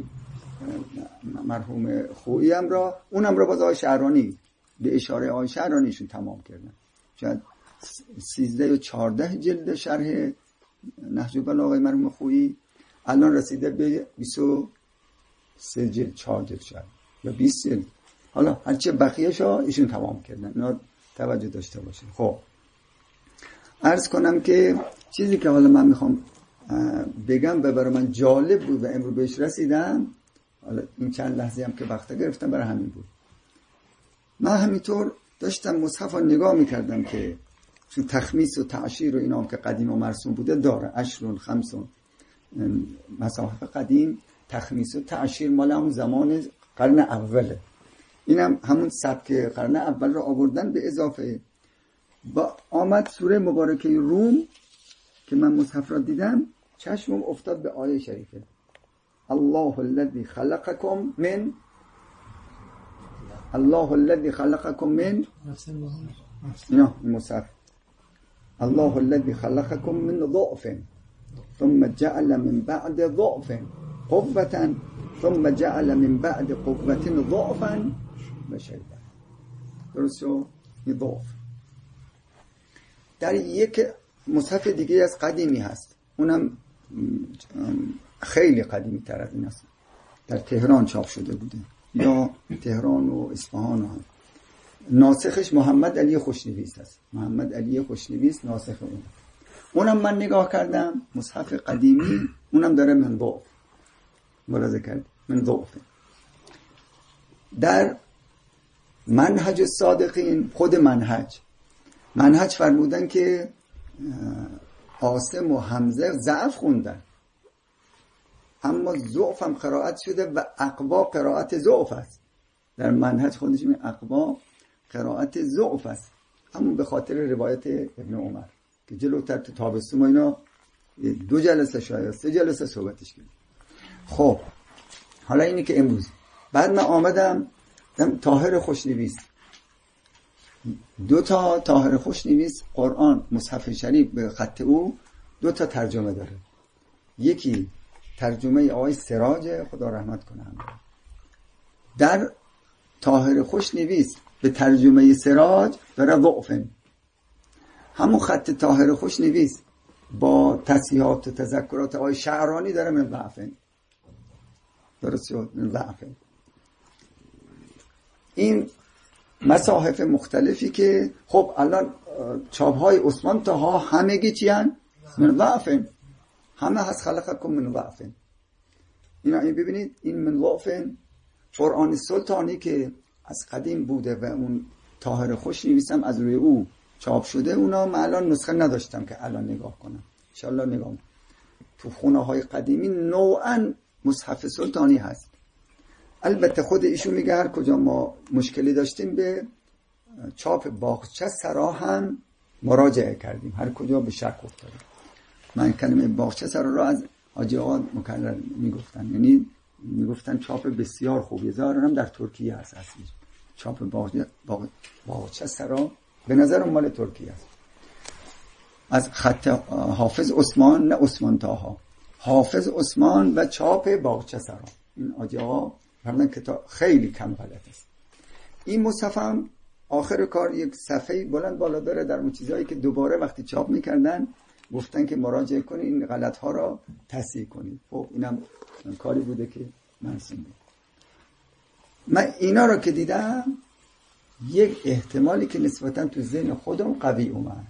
مرحوم خویی هم را اونم را باز آقای شهرانی به اشاره آقای شهرانیشون تمام کردن. شاید سیزده و چارده جلد شرح نهج البلاغه مرحوم خویی الان رسیده به بیست و سه جلد، چهار جلد شاید یا بیست جلد. حالا هرچه بقیه‌ش ها ایشون تمام کردن، اینا توجه داشته باشید. خب عرض کنم که چیزی که حالا من میخوام بگم و برای من جالب بود و امروز بهش رسیدم، حالا این چند لحظه هم که وقت گرفتم برای همین بود. من همینطور داشتم مصحف رو نگاه میکردم که چون تخمیس و تعشیر و اینا هم که قدیم و مرسوم بوده داره، عشر و خمس و مصاحف قدیم تخمیس و تعشیر مال همون زمان قرن اوله. اینم هم همون سبک قرن اول رو آوردن به اضافه با آمد سوره مبارکه روم که من مصحف را دیدم چشمم افتاد به آیه شریفه الله الذی خلقکم من الله الذي خلقكم من اینا مصحف الله الذي خلقكم من ضعف ثم جعل من بعد ضعف قوة ثم جعل من بعد قوة ضعفا و شیبة. درست شو؟ این ضعف. در یک مصحف دیگه از قدیمی هست، اونم خیلی قدیمی تر از این است، در تهران چاپ شده بوده، یا تهران و اصفهان و هم. ناسخش محمد علی خوشنویس است. محمد علی خوشنویس ناسخ اون. اونم من نگاه کردم، مصحف قدیمی، اونم داره من ضعف ملاحظه کرد، من ضعف. در منهج الصادقین، خود منهج منهج فرمودن که عاصم و حمزه ضعف خوندن، اما ضعف هم قرائت شده و اقوا قرائت ضعف است. در منهج خودش می اقوا قرائت ضعف است، اما به خاطر روایت ابن عمر که جلوتر تو تابستون ما اینا دو جلسه شاید سه جلسه صحبتش کردیم. خب حالا اینی که امروز بعد من آمدم دم طاهر خوشنویس، دو تا طاهر خوشنویس قرآن مصحف شریف به خط او دو تا ترجمه داره. یکی ترجمه آقای سراج خدا رحمت کنه، در طاهر خوشنویس به ترجمه سراج داره ضعف، همون خط طاهر خوشنویس با تصحیحات و تذکرات آقای شعرانی داره من ضعف. درست شد؟ من ضعف. این مصاحف مختلفی که خب الان چاپ‌های عثمان طاها همگی چی هن؟ من ضعف، همه هست خلقکم من ضعف. اینا این ببینید، این من ضعف قرآن سلطانی که از قدیم بوده و اون طاهر خوشنویسم از روی او چاپ شده، اونا من الان نسخه نداشتم که الان نگاه کنم، انشالله نگاه کنم. تو خونه های قدیمی نوعا مصحف سلطانی هست. البته خود ایشون میگه هر کجا ما مشکلی داشتیم به چاپ باغچه سرا هم مراجعه کردیم، هر کجا به شک افتادیم. من کلمه باغچه سرا را از حاجی آقا مکرر میگفتن، یعنی میگفتن چاپ بسیار خوبی، ظاهرا هم در ترکیه هست اصلی چاپ باغچه باغ... باغچه سرا، به نظر مال ترکیه است، از خط حافظ عثمان، نه عثمان طاها، حافظ عثمان و چاپ باغچه سرا. این حاجی آقا فرمودن کتاب خیلی کم غلط است. این مصحف هم آخر کار یک صفحه بلند بالا داره در اون چیزایی که دوباره وقتی چاپ میکردن گفتن که مراجعه کنید این غلط ها را تصحیح کنید. خب اینم کاری بوده که من سیدم. من اینا را که دیدم یک احتمالی که نسبتا تو ذهن خودم قوی اومد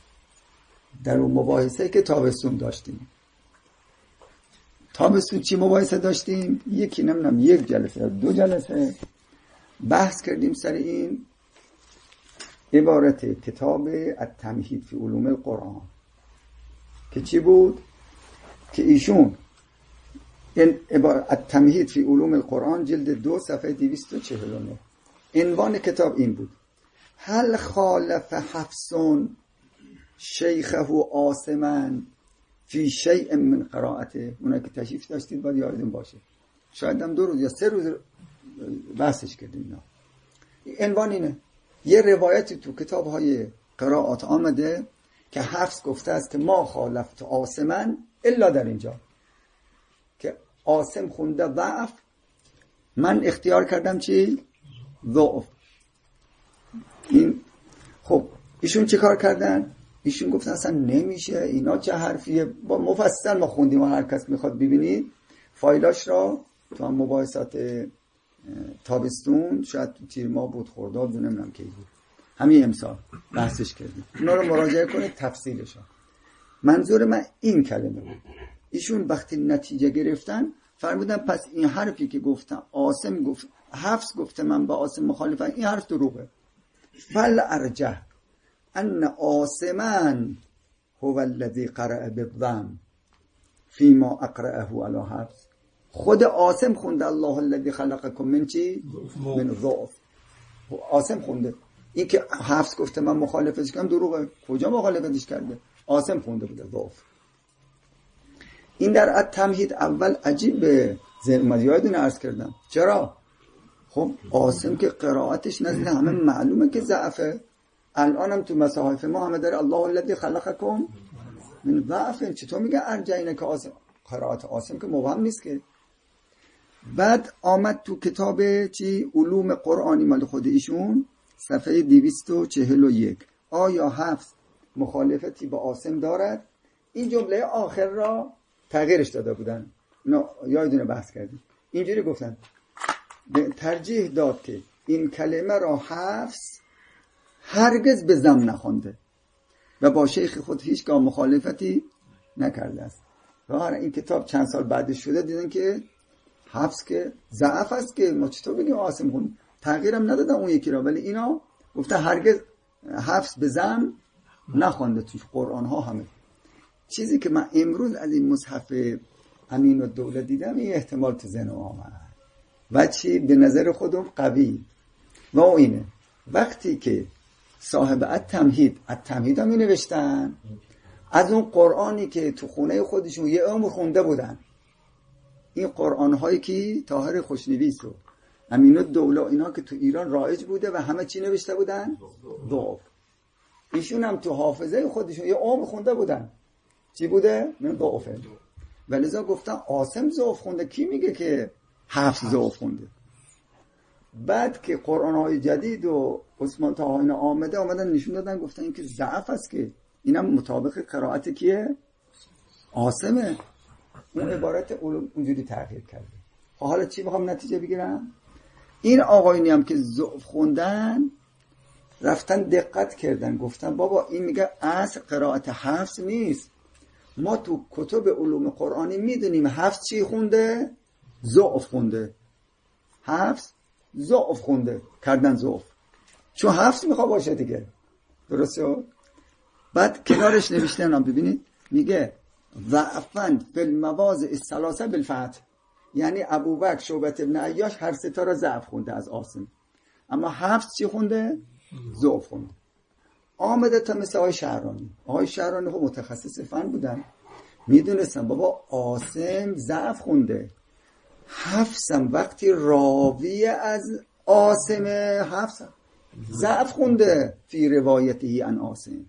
در اون مباحثه که تابستون داشتیم. تابستون چی مباحثه داشتیم؟ یکی نمیدونم یک جلسه دو جلسه بحث کردیم سر این عبارت کتاب التمهید فی علوم القرآن که چی بود؟ که ایشون این عبارت التمهید فی علوم القرآن جلد دو صفحه دویست و چهل و نه، عنوان کتاب این بود: هل خالف حفصون شیخه عاصما فی شیء من قرائته. اونایی که تشریف داشتید باید یادتون باشه، شاید هم دو روز یا سه روز بحثش کردیم. اینا عنوان اینه. یه روایتی تو کتاب های قرائات آمده که حفص گفته است که ما خالفت عاصما الا در اینجا که عاصم خونده ضعف، من اختیار کردم چی؟ ضعف. این خب ایشون چه کار کردن؟ ایشون گفتن اصلا نمیشه، اینا چه حرفیه، با مفصل ما خوندیم و هر کس میخواد ببینید فایلاش را تو هم مباحثات تابستون شاید تو تیر ماه بود خرداد نمیدونم کی بود همین امسال بحثش کردیم، اونا رو مراجعه کنید تفصیلش. منظور من این کلمه بود. ایشون وقتی نتیجه گرفتن فرمودن پس این حرفی که گفتن عاصم گفت حفص گفته من با عاصم مخالفم، این حرف دروغه. فل ارجح ان عاصما هو الذي قرأ بالضم فيما اقرأه على حفص. خود عاصم خونده الله الذي خلقكم من چی؟ من ضعف. عاصم خونده. این که حفص گفته من مخالفش کردم دروغه. کجا مخالفتش کرده؟ عاصم خونده بوده ضعف. این در التمهید اول عجیب به ذهن اومد، یادتون عرض کردم چرا؟ خب عاصم که قرائتش نزد همه معلومه که ضعفه. الان هم تو مصاحف ما همه داره الله الذی خلقکم من ضعف. چطور میگه ارجعینه که عاصم؟ قرائت عاصم که مبهم نیست که. بعد آمد تو کتاب چی علوم قرآنی مال خود ایشون صفحه دویست و چهل و یک آیا حفظ مخالفتی با عاصم دارد؟ این جمله آخر را تغییرش داده بودن، اینا یادونه بحث کردیم. اینجوری گفتن ترجیح داد که این کلمه را حفظ هرگز به ضم نخونده و با شیخ خود هیچگاه مخالفتی نکرده است. و این کتاب چند سال بعدش شده دیدن که حفظ که ضعف است که ما چطور بگیم عاصم خون. تغییرم ندادن اون یکی را، ولی اینا گفته هرگز حفظ به ضم نخونده توش قرآن ها همه. چیزی که من امروز از این مصحف امین الدوله دیدم این احتمال تو ذهنم آمد و چی به نظر خودم قوی و او اینه وقتی که صاحب التمهید التمهید هم می نوشتن از اون قرآنی که تو خونه خودشون یه عمر خونده بودن، این قرآن هایی که طاهر خوشنویس و امین الدوله اینا که تو ایران رایج بوده و همه چی نوشته بودن؟ ضعف. ایشون هم تو حافظه خودشون یه عمر خونده بودن. چی بوده؟ من ضعفه. ولذا گفتن عاصم ضعف خونده. کی میگه که حفظ ضعف خونده؟ بعد که قرآن های جدید و عثمان طاها اینا آمده آمدن نشون دادن گفتن این که ضعف است، که اینم مطابق قرائت کیه؟ عاصمه. اون عبارت اونجوری تغییر کرده. حالا چی میخوام نتیجه بگیرم؟ این آقایونی هم که ضعف خوندن رفتن دقت کردن گفتن بابا این میگه اصل قرائت حفظ نیست، ما تو کتب علوم قرآنی میدونیم حفظ چی خونده؟ ضعف خونده. حفظ ضعف خونده کردن ضعف، چون حفظ میخواد باشه دیگه. درسته؟ بعد کنارش نوشتن هم ببینید میگه ضعفاً فی المواضع الثلاثه بالفتح، یعنی ابوبکر، شعبة ابن عیاش هر سه تا را ضعف خونده از عاصم، اما حفظ چی خونده؟ ضعف خونده. آمده تا مثل آقای شهرانی. آقای شهرانی خب متخصص فن بودن، میدونستن بابا عاصم ضعف خونده. حفظم وقتی راوی از عاصم حفظ ضعف خونده فی روایتی عن عاصم.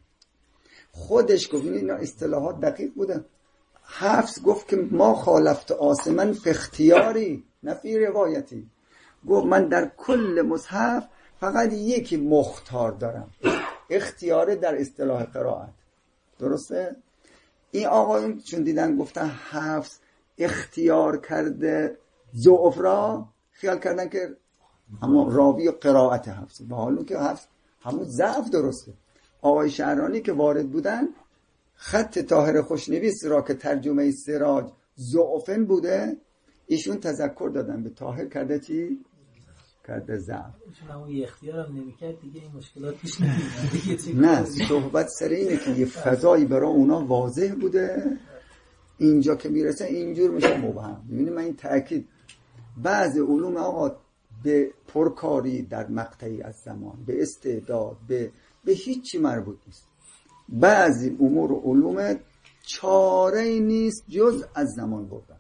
خودش گفت این اصطلاحات دقیق بوده. حفظ گفت که ما خالفت عاصما فی اختیاری نه فی روایتی. گفت من در کل مصحف فقط یکی مختار دارم، اختیاره در اصطلاح قرائت. درسته؟ این آقایون چون دیدن گفتن حفظ اختیار کرده ضعف را، خیال کردن که اما راوی قرائت حفظ، به حالی که حفظ همون ضعف. درسته؟ آقای شعرانی که وارد بودن خط طاهر خوشنویس را که ترجمه سراج ضعفن بوده، ایشون تذکر دادن به طاهر کرده چی؟ کرده ضعف. چون اون اختیارم نمی‌کرد دیگه این مشکلات پیش نمیاد. نه، صحبت سر اینه که یه فضایی برای اونا واضح بوده، اینجا که میرسه اینجور میشه مبهم. ببینید من این تأکید بعض علوم آقا به پرکاری در مقطعی از زمان، به استعداد، به به هیچی مربوط نیست. بعضی امور و علوم چاره‌ای نیست جز از زمان بردن.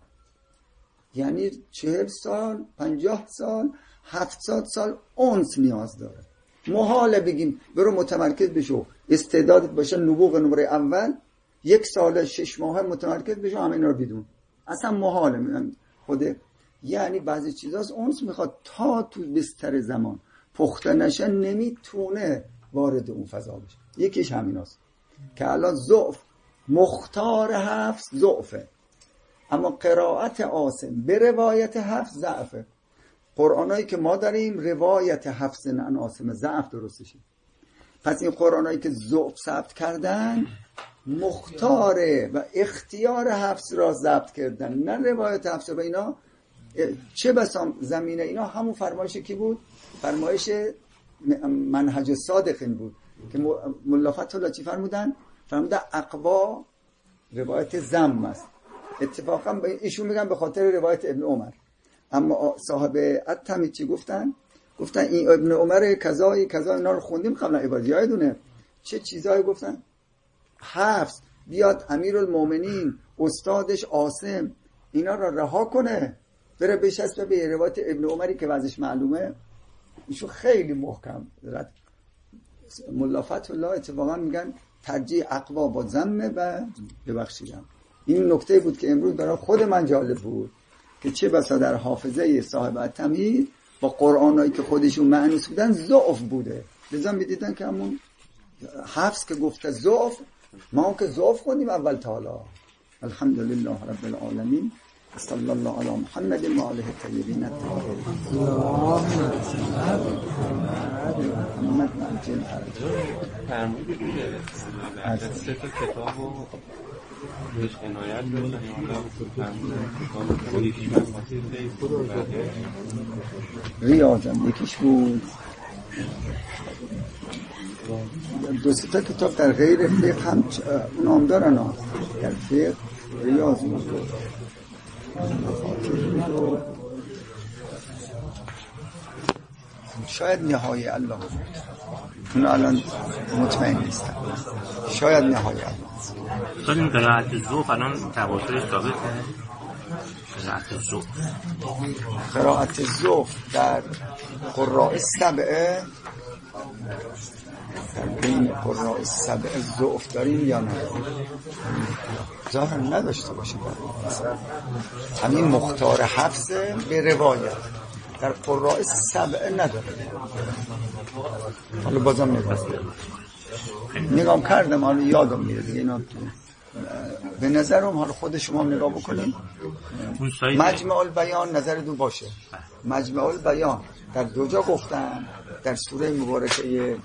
یعنی چهل سال، پنجاه سال، هفتاد سال اونس نیاز داره. محاله بگیم برو متمرکز بشو، استعدادت باشه نبوغ نمره اول، یک سال شش ماه متمرکز بشو همه اینا رو بدون. اصلا محاله. میگن خود یعنی بعضی چیزاست اونس میخواد تا تو بستر زمان پخته نشه نمیتونه وارد اون فضا بشه. یکیش همیناست که الان ضعف مختار حفظ ضعفه، اما قرائت عاصم به روایت حفظ ضعفه. قرآنایی که ما داریم روایت حفظ عن عاصم ضعف درستشه. پس این قرآنایی که ضعف ثبت کردن مختاره و اختیار حفظ را ضبط کردن، نه روایت حفظ. و اینا چه بسام زمینه اینا همون فرمایش کی بود؟ فرمایش منهج صادقین بود که ملا فتح الله چی فرمودن؟ فرمودن اقوا روایت ضم است. اتفاقا ایشون میگن به خاطر روایت ابن عمر، اما صاحب التمهید چی گفتن؟ گفتن این ابن عمر کذایی کذا اینا رو خوندیم قبلا عبارت یادونه چه چیزایی گفتن؟ حفظ بیاد امیرالمومنین استادش عاصم اینا رو رها کنه، بره بشسته به روایت ابن عمری که وضعش معلومه، ایشون خیلی محکم رد ملا فتح الله اتفاقا میگن ترجیح اقوا با ذمه و ببخشیدم. این نکته بود که امروز برای خود من جالب بود که چه بسا در حافظه صاحب التمهید با قرآنایی که خودشون معنوس بودن ضعف بوده، لذا میدیدن که همون حفظ که گفته ضعف، ما هم که ضعف خوندیم اول تا حالا. الحمدلله رب العالمین، صلی الله علی محمد و آله الطیبین الطاهرین. محمد منجل فرمودید از سه تا کتاب و بهش عنایت بکنید. ریاضم یکیش بود، دو سه تا کتاب در غیر فقه هم اون هم دارن ها. در فقه ریاض بود، شاید نهایه الله، اون الان مطمئن نیستم، شاید نهایه الله. این قرائت الذوق الان تواترش ثابته؟ قرائت الذوق قرائت الذوق در قراء السبعه، در بین قراء السبعه ضعف داریم یا نه؟ ظاهر نداشته باشه. همین مختار حفظ به روایت در قراء السبعه نداره. حالا بازم نگاه نگاه کردم، حالا یادم میره دیگه اینا. به نظرم حالا خود شما نگاه بکنید. مجمع البیان نظرتون باشه. مجمع البیان در دو جا گفتن، در سوره مبارکه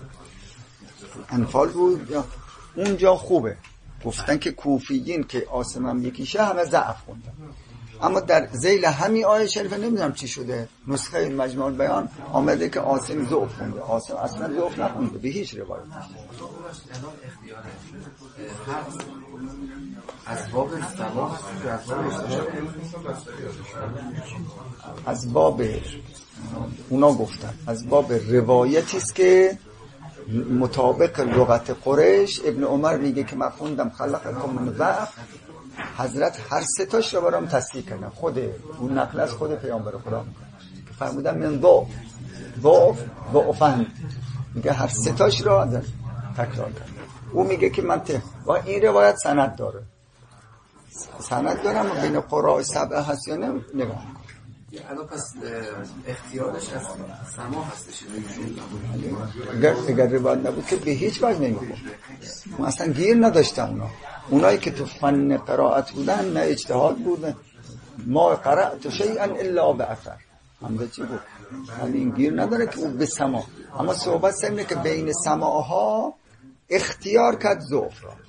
انفال بود، یا اونجا خوبه گفتن که کوفیین که عاصم هم یکیشه همه ضعف خوندن، اما در ذیل همین آیه شریفه نمیدونم چی شده، نسخه این مجموع البیان آمده که عاصم ضعف خونده. عاصم اصلا ضعف نخونده به هیچ روایت. از باب سما از باب اونا گفتن از باب روایتی است که مطابق لغت قریش. ابن عمر میگه که من خوندم خلقکم من ضعف، حضرت هر سه تاش رو برام تصدیق کردن. خود اون نقل از خود پیامبر خدا که فرمودن من ضعف ضعف ضعفن، میگه هر سه تاش رو تکرار کردن. او میگه که من ته و این روایت سند داره، سند دارم و بین قراء سبعه هست یا نه نگاه کن. الان پس اختیارش از سما هستش. اگر اگر روایت نبود که به هیچ وجه نمیخورد. ما اصلا گیر نداشتم اونا. اونایی که تو فن قرائت بودن نه اجتهاد بودن. ما قرأت شیئا الا باثر. همه چی بود. ولی این گیر نداره که اون به سما. اما صحبت سر که بین سماها اختیار کرد ضعف را.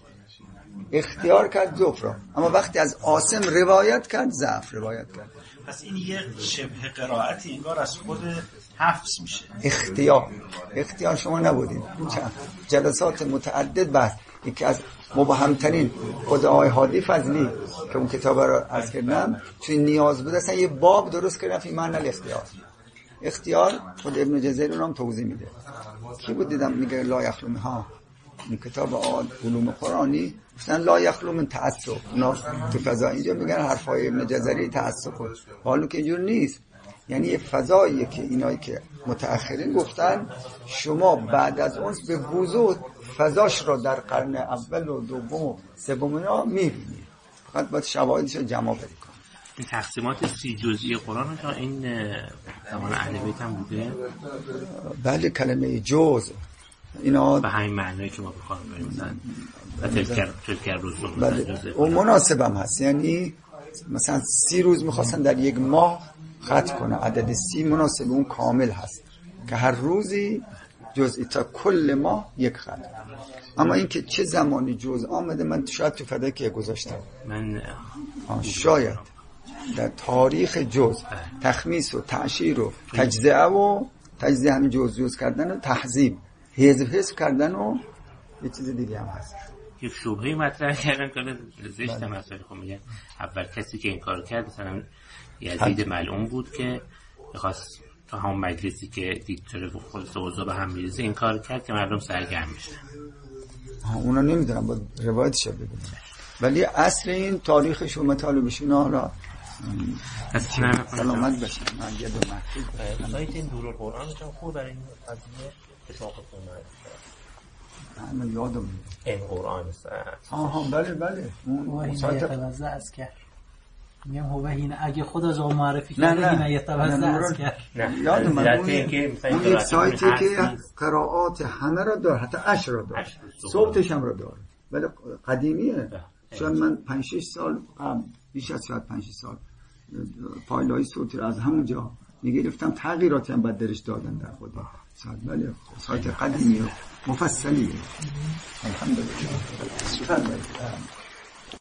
اختیار کرد ضعف را. اما وقتی از عاصم روایت کرد ضعف روایت کرد. پس این یه شبه قرائتی انگار از خود حفظ میشه. اختیار اختیار شما نبودین. جلسات متعدد بحث. یکی از مبهمترین خود آقای هادی فضلی که اون کتاب رو عرض کردم توی نیاز بود اصلا یه باب درست کردن فی معنی الاختیار. اختیار خود ابن جزیر اونم توضیح میده. کی بود دیدم میگه لا یخلو منها، این کتاب آد علوم قرآنی گفتن لا یخلو من تعصب. اونا تو فضا اینجا میگن حرفای ابن جزری تعصب بود، حالا که اینجور نیست. یعنی یه فضاییه که اینایی که متأخرین گفتن شما بعد از اون به وضوح فضاش رو در قرن اول و دوم و سوم اینا میبینید، فقط باید شواهدش رو جمع بری کنید. این تقسیمات سی جزئی قرآن تا این زمان اهل بیت هم بوده؟ بله، کلمه جز اینا به همین معنایی که ما بخوایم بریم مثلا و تلکر تلکر رسول بله. و مناسب هم هست، یعنی مثلا سی روز میخواستن در یک ماه ختم کنه، عدد سی مناسب اون کامل هست که هر روزی جزئی تا کل ماه یک ختم. اما اینکه چه زمانی جز آمده من شاید تو فده که گذاشتم من شاید در تاریخ جز تخمیس و تعشیر و تجزیه و تجزیه همین جز جز کردن و تحذیب حذف حذف کردن و یه چیز دیگه هم هست. یک شبهه مطرح کردن که زشت مسئله خب میگن اول کسی که این کار کرد مثلا یزید ملعون بود که می‌خواست تو همون مجلسی که دیکتاتور خودش اوضاع به هم میریزه این کار کرد که مردم سرگرم بشن. اونا نمیدونم با روایتش بگم، ولی اصل این تاریخش و مطالبش اینا را سلامت باشین. من یه دو محفوظ سایت این دور القرآن چون خوب برای این قضیه اتفاقتون نایید همه یادم این قرآن آها بله بله اون سایت توزع از کرد میگم هو هین اگه خدا جا معرفی نه کرده نه هین یتوزع از کرد یادم من اون یک سایتی که قرائات همه را داره حتی اش را داره صوتش هم را داره ولی قدیمیه شاید من پنج شش سال قبل بیش از شاید پنج شش سال فایل‌های صوتی را از همونجا میگرفتم تغییراتی هم بعد درش دادن در خدا ولی سایت قدیمیه مفصلیه الحمدلله.